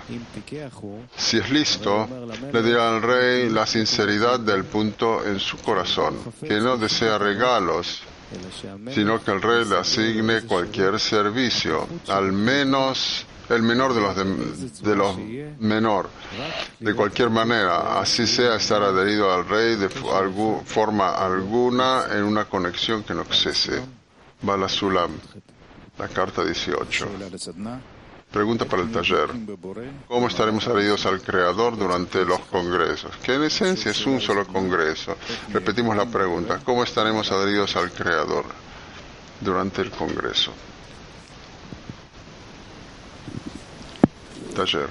S1: Si es listo, le dirá al rey la sinceridad del punto en su corazón, que no desea regalos, sino que el rey le asigne cualquier servicio, al menos el menor de los de, de los menor, de cualquier manera, así sea estar adherido al rey de algu, forma alguna en una conexión que no cese. Bala Sulam, la carta dieciocho. Pregunta para el taller. ¿Cómo estaremos adheridos al Creador durante los congresos? Que en esencia es un solo congreso. Repetimos la pregunta. ¿Cómo estaremos adheridos al Creador durante el congreso? Taller.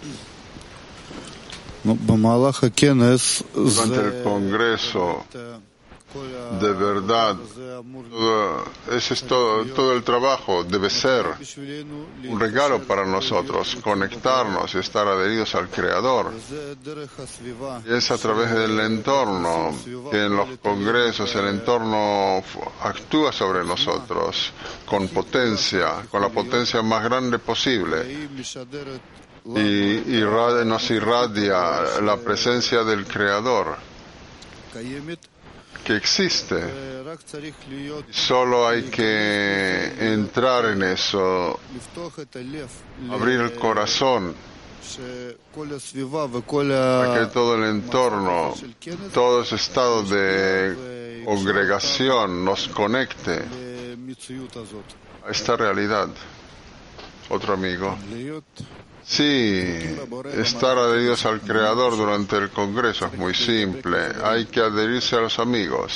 S1: Durante el Congreso, de verdad, todo, ese es todo, todo el trabajo debe ser un regalo para nosotros, conectarnos y estar adheridos al Creador. Y es a través del entorno que en los congresos el entorno actúa sobre nosotros con potencia, con la potencia más grande posible. Y irradia, nos irradia la presencia del Creador. que existe. Solo hay que entrar en eso, abrir el corazón, para que todo el entorno, todo ese estado de congregación nos conecte a esta realidad. Otro amigo. Sí, estar adheridos al Creador durante el Congreso es muy simple. Hay que adherirse a los amigos.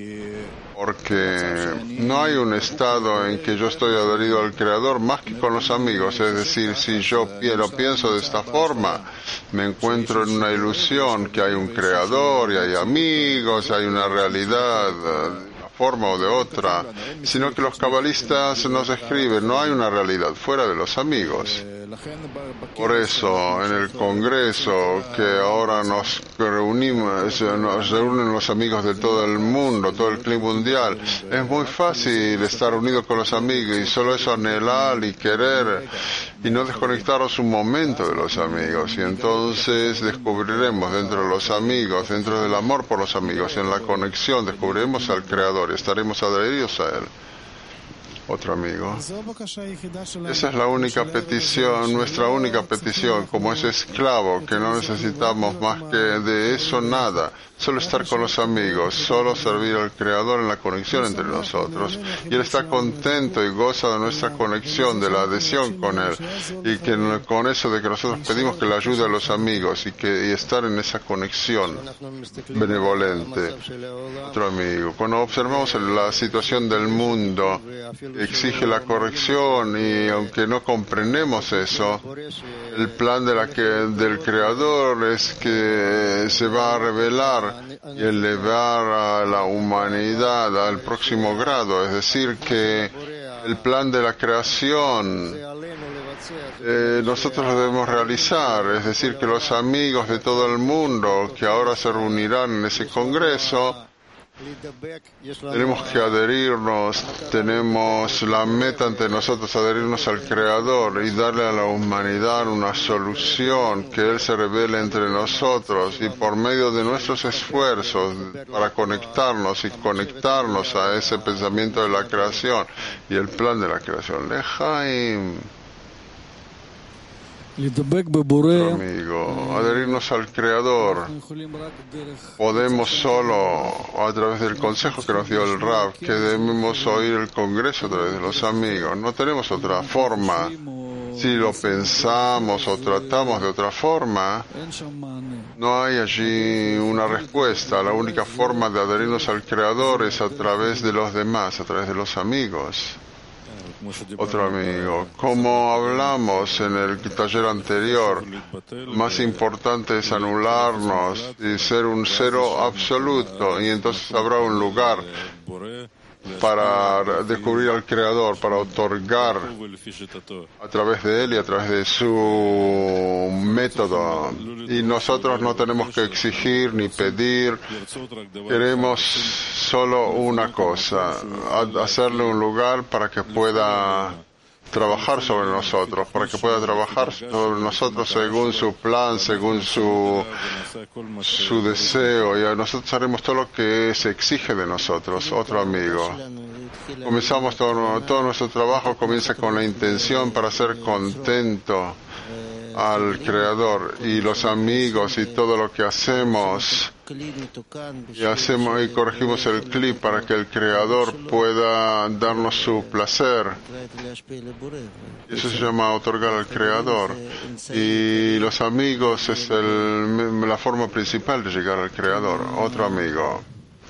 S1: Porque no hay un estado en que yo estoy adherido al Creador más que con los amigos. Es decir, si yo lo pienso de esta forma, me encuentro en una ilusión que hay un Creador y hay amigos, hay una realidad de una forma o de otra, sino que los cabalistas nos escriben, no hay una realidad fuera de los amigos. Por eso, en el Congreso, que ahora nos reunimos, nos reúnen los amigos de todo el mundo, todo el clima mundial, es muy fácil estar unido con los amigos y solo eso anhelar y querer y no desconectarnos un momento de los amigos. Y entonces descubriremos dentro de los amigos, dentro del amor por los amigos, en la conexión, descubriremos al Creador y estaremos adheridos a Él. Otro amigo. Esa es la única petición, nuestra única petición, como ese esclavo, que no necesitamos más que de eso nada, solo estar con los amigos, solo servir al Creador en la conexión entre nosotros. Y Él está contento y goza de nuestra conexión, de la adhesión con Él, y que con eso de que nosotros pedimos que le ayude a los amigos y que y estar en esa conexión benevolente. Otro amigo. Cuando observamos la situación del mundo, exige la corrección y aunque no comprendemos eso, el plan de la que, del Creador es que se va a revelar y elevar a la humanidad al próximo grado, es decir, que el plan de la creación eh, nosotros lo debemos realizar, es decir, que los amigos de todo el mundo que ahora se reunirán en ese congreso, tenemos que adherirnos, tenemos la meta ante nosotros, adherirnos al Creador y darle a la humanidad una solución, que Él se revele entre nosotros y por medio de nuestros esfuerzos para conectarnos y conectarnos a ese pensamiento de la creación y el plan de la creación. Lejaim. Amigo, adherirnos al Creador podemos solo a través del consejo que nos dio el Rab, que debemos oír el Congreso a través de los amigos. No tenemos otra forma. Si lo pensamos o tratamos de otra forma, no hay allí una respuesta. La única forma de adherirnos al Creador es a través de los demás, a través de los amigos. Otro amigo, como hablamos en el taller anterior, más importante es anularnos y ser un cero absoluto, y entonces habrá un lugar para descubrir al Creador, para otorgar a través de Él y a través de su método. Y nosotros no tenemos que exigir ni pedir, queremos solo una cosa, hacerle un lugar para que pueda trabajar sobre nosotros, para que pueda trabajar sobre nosotros según su plan, según su, su deseo, y a nosotros haremos todo lo que se exige de nosotros. Otro amigo. Comenzamos todo, todo nuestro trabajo comienza con la intención para ser contento al Creador, y los amigos y todo lo que hacemos y hacemos y corregimos el clip para que el Creador pueda darnos su placer. Eso se llama otorgar al Creador, y los amigos es el, la forma principal de llegar al Creador. Otro amigo.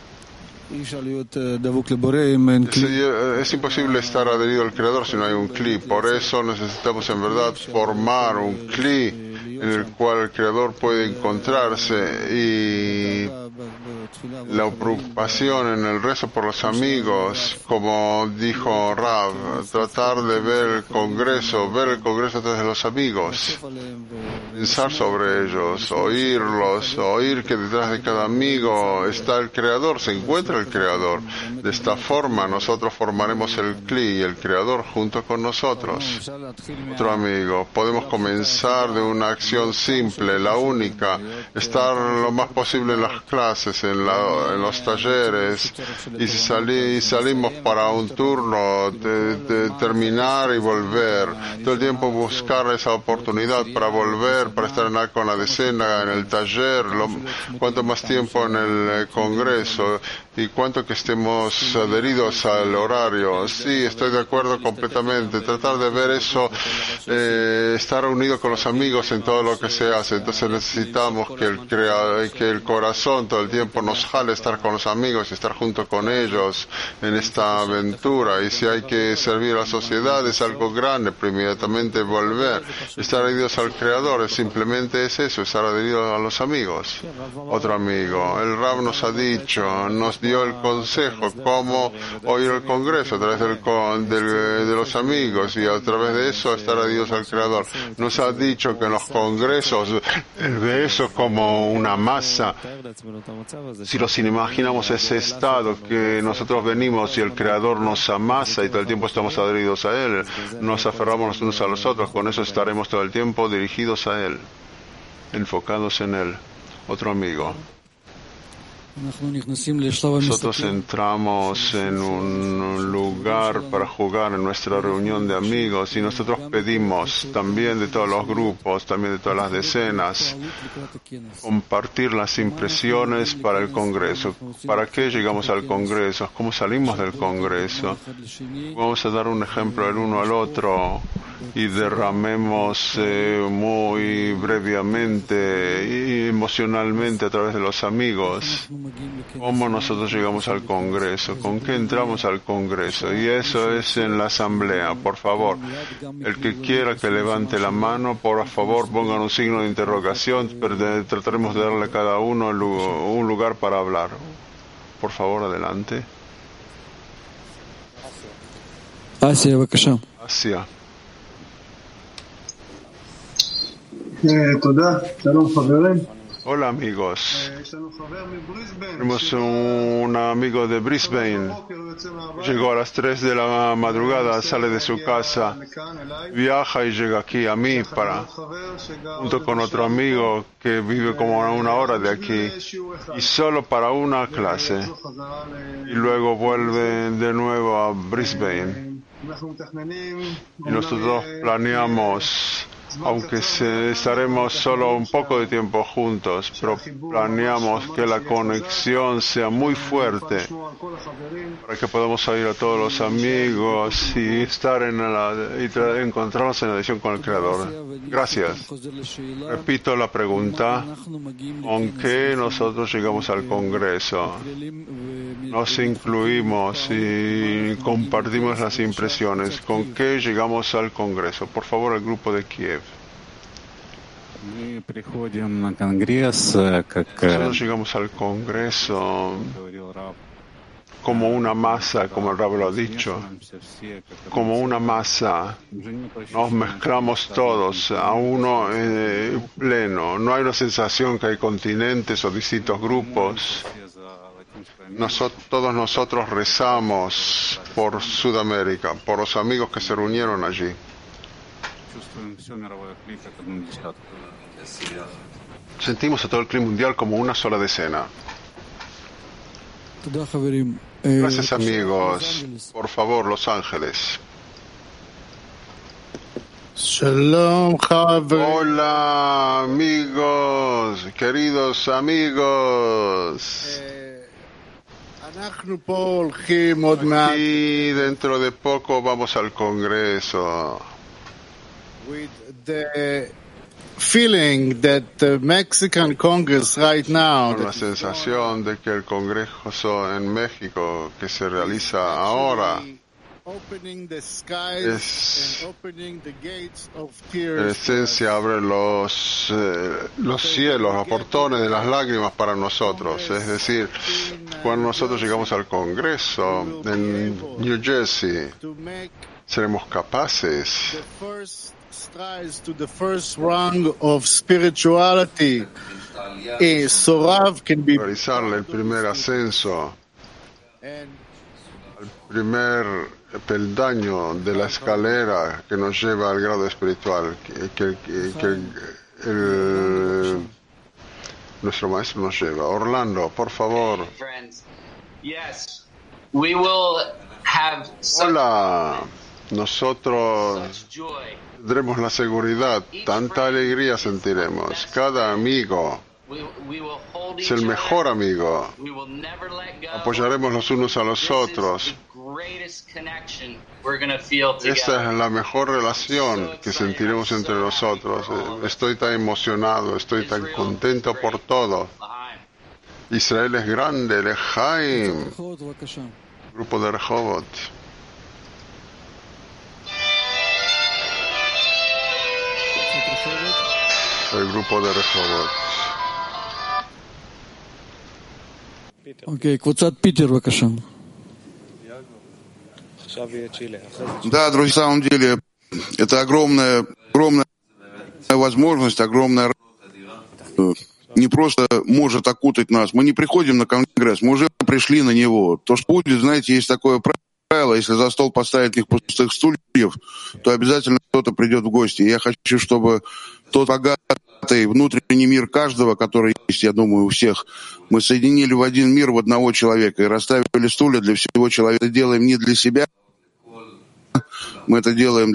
S1: Es imposible estar adherido al Creador si no hay un cli. Por eso necesitamos en verdad formar un cli en el cual el Creador puede encontrarse, y la preocupación en el rezo por los amigos, como dijo Rav, tratar de ver el Congreso, ver el Congreso a través de los amigos, pensar sobre ellos, oírlos, oír que detrás de cada amigo está el Creador, se encuentra el Creador. De esta forma nosotros formaremos el cli y el Creador junto con nosotros. Otro amigo, podemos comenzar de una acción instrucción simple, la única, estar lo más posible en las clases, en, la, en los talleres, y si salí, salimos para un turno, de, de terminar y volver, todo el tiempo buscar esa oportunidad para volver, para estar en la, con la decena, en el taller, lo, cuanto más tiempo en el congreso, y cuánto que estemos adheridos al horario. Sí, estoy de acuerdo completamente. Tratar de ver eso, eh, estar unido con los amigos en todo lo que se hace. Entonces necesitamos que el, crea, que el corazón todo el tiempo nos jale estar con los amigos y estar junto con ellos en esta aventura. Y si hay que servir a la sociedad es algo grande, pero inmediatamente volver. Estar adheridos al Creador simplemente es eso, estar adheridos a los amigos. Otro amigo, el Rab nos ha dicho, nos dio el consejo cómo oír el Congreso a través del, del, de los amigos y a través de eso estar adheridos al Creador. Nos ha dicho que en los congresos él ve eso como una masa. Si nos imaginamos ese estado que nosotros venimos y el Creador nos amasa y todo el tiempo estamos adheridos a Él, nos aferramos los unos a los otros, con eso estaremos todo el tiempo dirigidos a Él, enfocados en Él. Otro amigo. Nosotros entramos en un lugar para jugar en nuestra reunión de amigos y nosotros pedimos también de todos los grupos, también de todas las decenas, compartir las impresiones para el Congreso. ¿Para qué llegamos al Congreso? ¿Cómo salimos del Congreso? Vamos a dar un ejemplo el uno al otro y derramemos eh, muy brevemente y emocionalmente a través de los amigos. ¿Cómo nosotros llegamos al Congreso? ¿Con qué entramos al Congreso? Y eso es en la asamblea. Por favor, el que quiera que levante la mano, por favor pongan un signo de interrogación, pero de, trataremos de darle a cada uno un lugar para hablar. Por favor, adelante.
S6: Asia, Bakasha.
S1: Asia. Hola amigos, tenemos un amigo de Brisbane, llegó a las tres de la madrugada, sale de su casa, viaja y llega aquí a mí para, junto con otro amigo que vive como a una hora de aquí, y solo para una clase, y luego vuelve de nuevo a Brisbane. Y nosotros planeamos, aunque se, estaremos solo un poco de tiempo juntos, pero planeamos que la conexión sea muy fuerte para que podamos oír a todos los amigos y estar en la, y tra, encontrarnos en la edición con el Creador. Gracias. Repito la pregunta: ¿con qué nosotros llegamos al Congreso? Nos incluimos y compartimos las impresiones. ¿Con qué llegamos al Congreso? Por favor, el grupo de Kiev. Nosotros llegamos al Congreso como una masa, como el Rab lo ha dicho, como una masa. Nos mezclamos todos a uno eh, pleno. No hay una sensación que hay continentes o distintos grupos. Nosotros, todos nosotros rezamos por Sudamérica, por los amigos que se reunieron allí. Sentimos a todo el clima mundial como una sola decena. Gracias amigos. Por favor, Los Ángeles. Hola amigos, queridos amigos. Aquí dentro de poco vamos al Congreso.
S7: With the feeling that the Mexican Congress right now,
S1: con la sensación de que el Congreso en México que se realiza ahora es, en esencia abre los eh, los cielos, los portones de las lágrimas para nosotros. Es decir, cuando nosotros llegamos al Congreso en New Jersey, seremos capaces
S7: strides to the first rung of spirituality. Eh, Sorav can be
S1: realizarle el primer ascenso, el primer peldaño de la escalera que nos lleva al grado espiritual, que, que, que, que el, nuestro maestro nos lleva. Orlando, por favor. Hola, nosotros tendremos la seguridad, tanta alegría sentiremos. Cada amigo es el mejor amigo. Apoyaremos los unos a los otros. Esta es la mejor relación que sentiremos entre nosotros. Estoy tan emocionado, estoy tan contento por todo. Israel es grande, Lejaim. Grupo de Rehovot. El grupo de Rehovot.
S6: Окей, קבוצת פיטר, בבקשה.
S8: Да, друзья, на самом деле, это огромная, огромная возможность, огромная не просто может окутать нас. Мы не приходим на конгресс, мы уже пришли на него. То, что будет, знаете, есть такое правило, если за стол поставить их пустых стульев, то обязательно кто-то придет в гости. Я хочу, чтобы тот богатый внутренний мир каждого, который есть, я думаю, у всех, мы соединили в один мир, в одного человека, и расставили стулья для всего человека. Это делаем не для себя, мы это делаем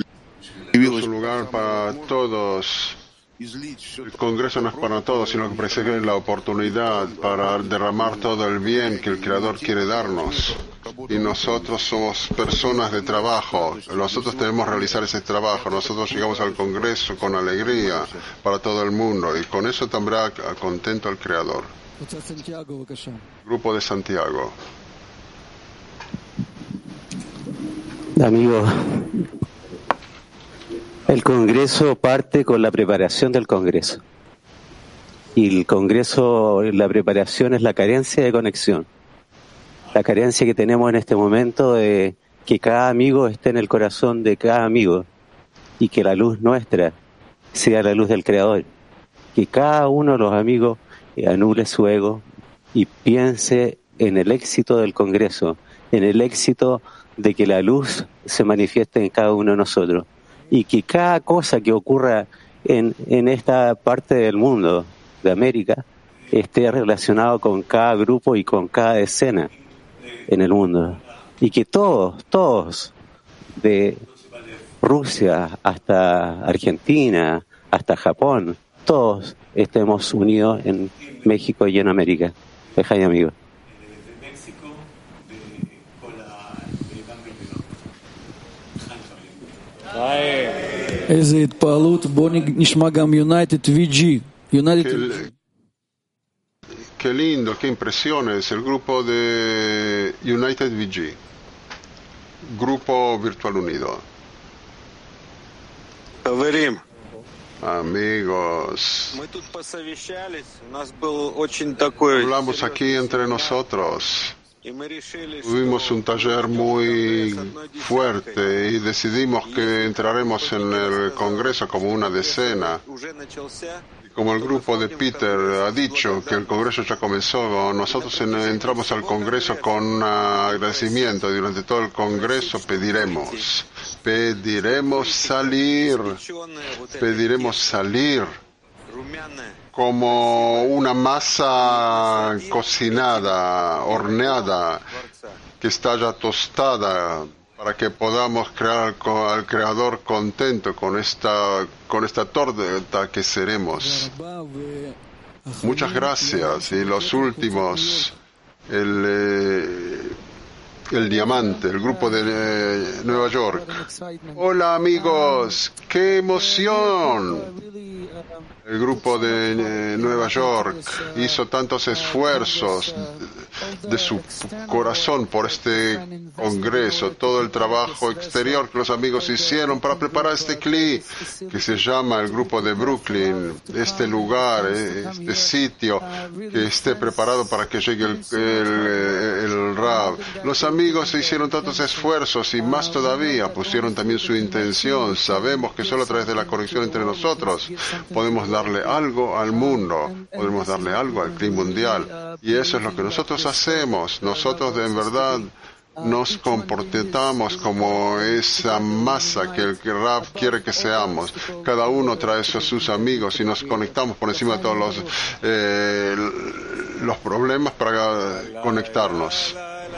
S1: для... El Congreso no es para todos, sino que presenta la oportunidad para derramar todo el bien que el Creador quiere darnos. Y nosotros somos personas de trabajo. Nosotros debemos realizar ese trabajo. Nosotros llegamos al Congreso con alegría para todo el mundo. Y con eso tendrá contento el Creador. Grupo de Santiago.
S3: Amigo, el Congreso parte con la preparación del Congreso. Y el Congreso, la preparación es la carencia de conexión. La carencia que tenemos en este momento de que cada amigo esté en el corazón de cada amigo y que la luz nuestra sea la luz del Creador. Que cada uno de los amigos anule su ego y piense en el éxito del Congreso, en el éxito de que la luz se manifieste en cada uno de nosotros. Y que cada cosa que ocurra en, en esta parte del mundo, de América, esté relacionado con cada grupo y con cada escena en el mundo. Y que todos, todos, de Rusia hasta Argentina, hasta Japón, todos estemos unidos en México y en América. Deja, amigo.
S6: איזה התפעלות, בוא נשמע גם United V G. United...
S1: Qué lindo, qué impresiones. El grupo de United V G. Grupo Virtual Unido. Amigos. Hablamos aquí entre nosotros. Tuvimos un taller muy fuerte y decidimos que entraremos en el Congreso como una decena. Y como el grupo de Peter ha dicho que el Congreso ya comenzó, nosotros entramos al Congreso con agradecimiento y durante todo el Congreso pediremos, pediremos salir, pediremos salir como una masa cocinada, horneada, que está ya tostada, para que podamos crear al, al Creador contento con esta, con esta torta que seremos. Muchas gracias. Y los últimos, el, eh, el diamante, el grupo de eh, Nueva York. Hola amigos, qué emoción. El grupo de eh, Nueva York hizo tantos esfuerzos de su corazón por este congreso, todo el trabajo exterior que los amigos hicieron para preparar este cli que se llama el grupo de Brooklyn, este lugar, este sitio que esté preparado para que llegue el, el, el Rab. Los amigos hicieron tantos esfuerzos y más todavía pusieron también su intención. Sabemos que solo a través de la conexión entre nosotros podemos darle algo al mundo, podemos darle algo al clima mundial, y eso es lo que nosotros hacemos. Nosotros en verdad nos comportamos como esa masa que el Rav quiere que seamos. Cada uno trae a sus amigos y nos conectamos por encima de todos los, eh, los problemas para conectarnos.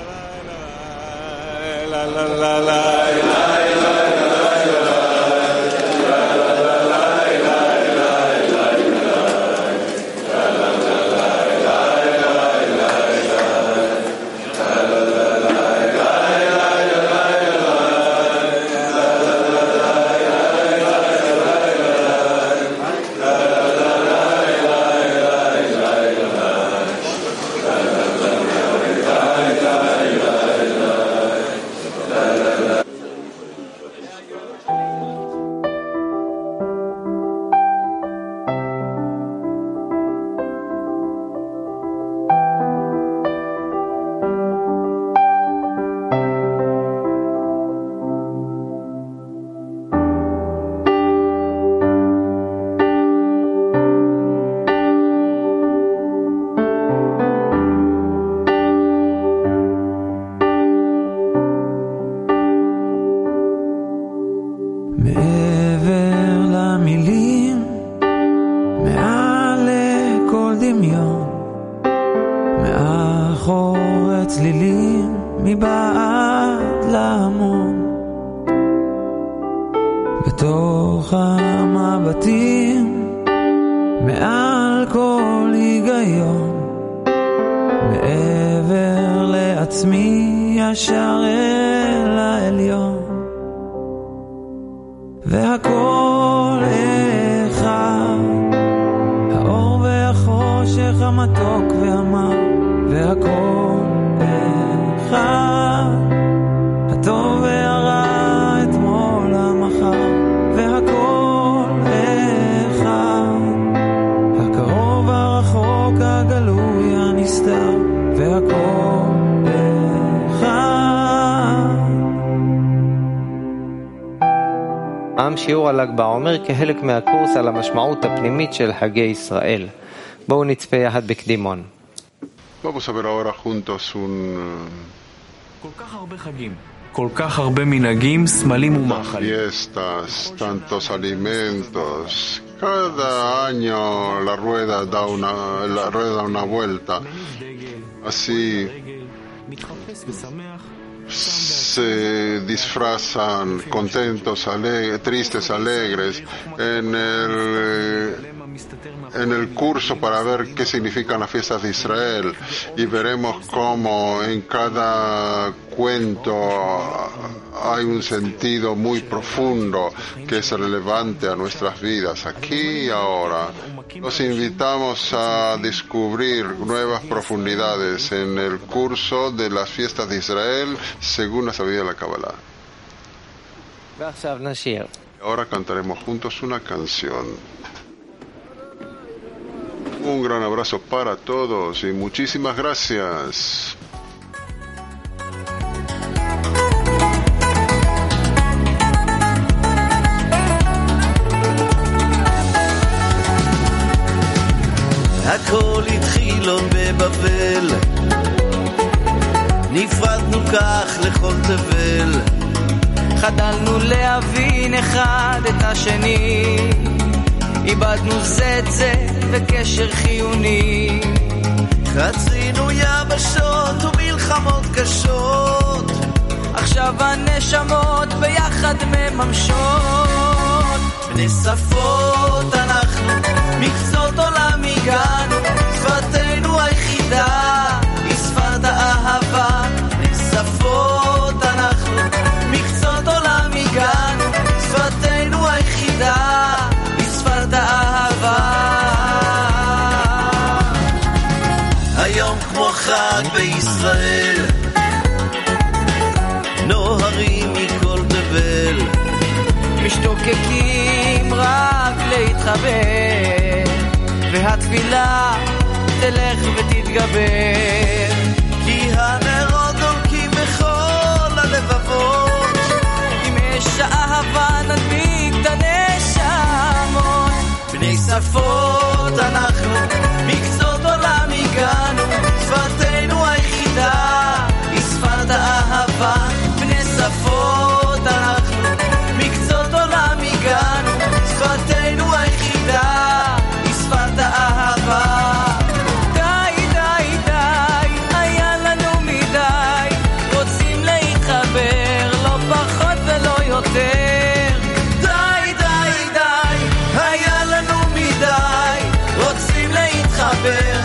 S9: שיעור הל"ג בעומר כחלק מהקורס על המשמעות הפנימית של חגי ישראל. בואו נצפה יחד בקדימון.
S1: Vamos a ver ahora juntos un
S10: כל כך הרבה חגים, כל כך הרבה מנהגים, סמלים ומאכלים.
S1: Fiestas, tantos alimentos. Cada año la rueda da una la rueda da una vuelta. Así se disfrazan contentos, alegres, tristes, alegres en el, en el curso para ver qué significan las fiestas de Israel, y veremos cómo en cada cuento hay un sentido muy profundo que es relevante a nuestras vidas aquí y ahora. Los invitamos a descubrir nuevas profundidades en el curso de las fiestas de Israel según la sabiduría de la Kabbalah. Ahora cantaremos juntos una canción. Un gran abrazo para todos y muchísimas gracias.
S11: הכל התחיל עוד בבבל, נפרדנו כך לכל תבל,
S12: חדלנו להבין אחד את השני, איבדנו זה את זה וקשר חיוני,
S11: חצינו יבשות ומלחמות קשות,
S12: עכשיו הנשמות ביחד מממשות,
S11: בני שפות אנחנו, מקצות עולם הגענו, שפתנו היחידה היא שפת האהבה, בני שפות אנחנו, מקצות עולם הגענו, שפתנו היחידה היא שפת האהבה. היום כמו חג בישראל, נוהרים מכל תבל,
S12: משתוקקים רק להתחבר, והתפילה תלך ותתגבר,
S11: כי הנרות דולקים בכל הלבבות,
S12: אם יש אהבה נדליק את הנשמות,
S11: בני שפות אנחנו, מקצות עולם הגענו, שפתנו היחידה היא שפת האהבה. לדבר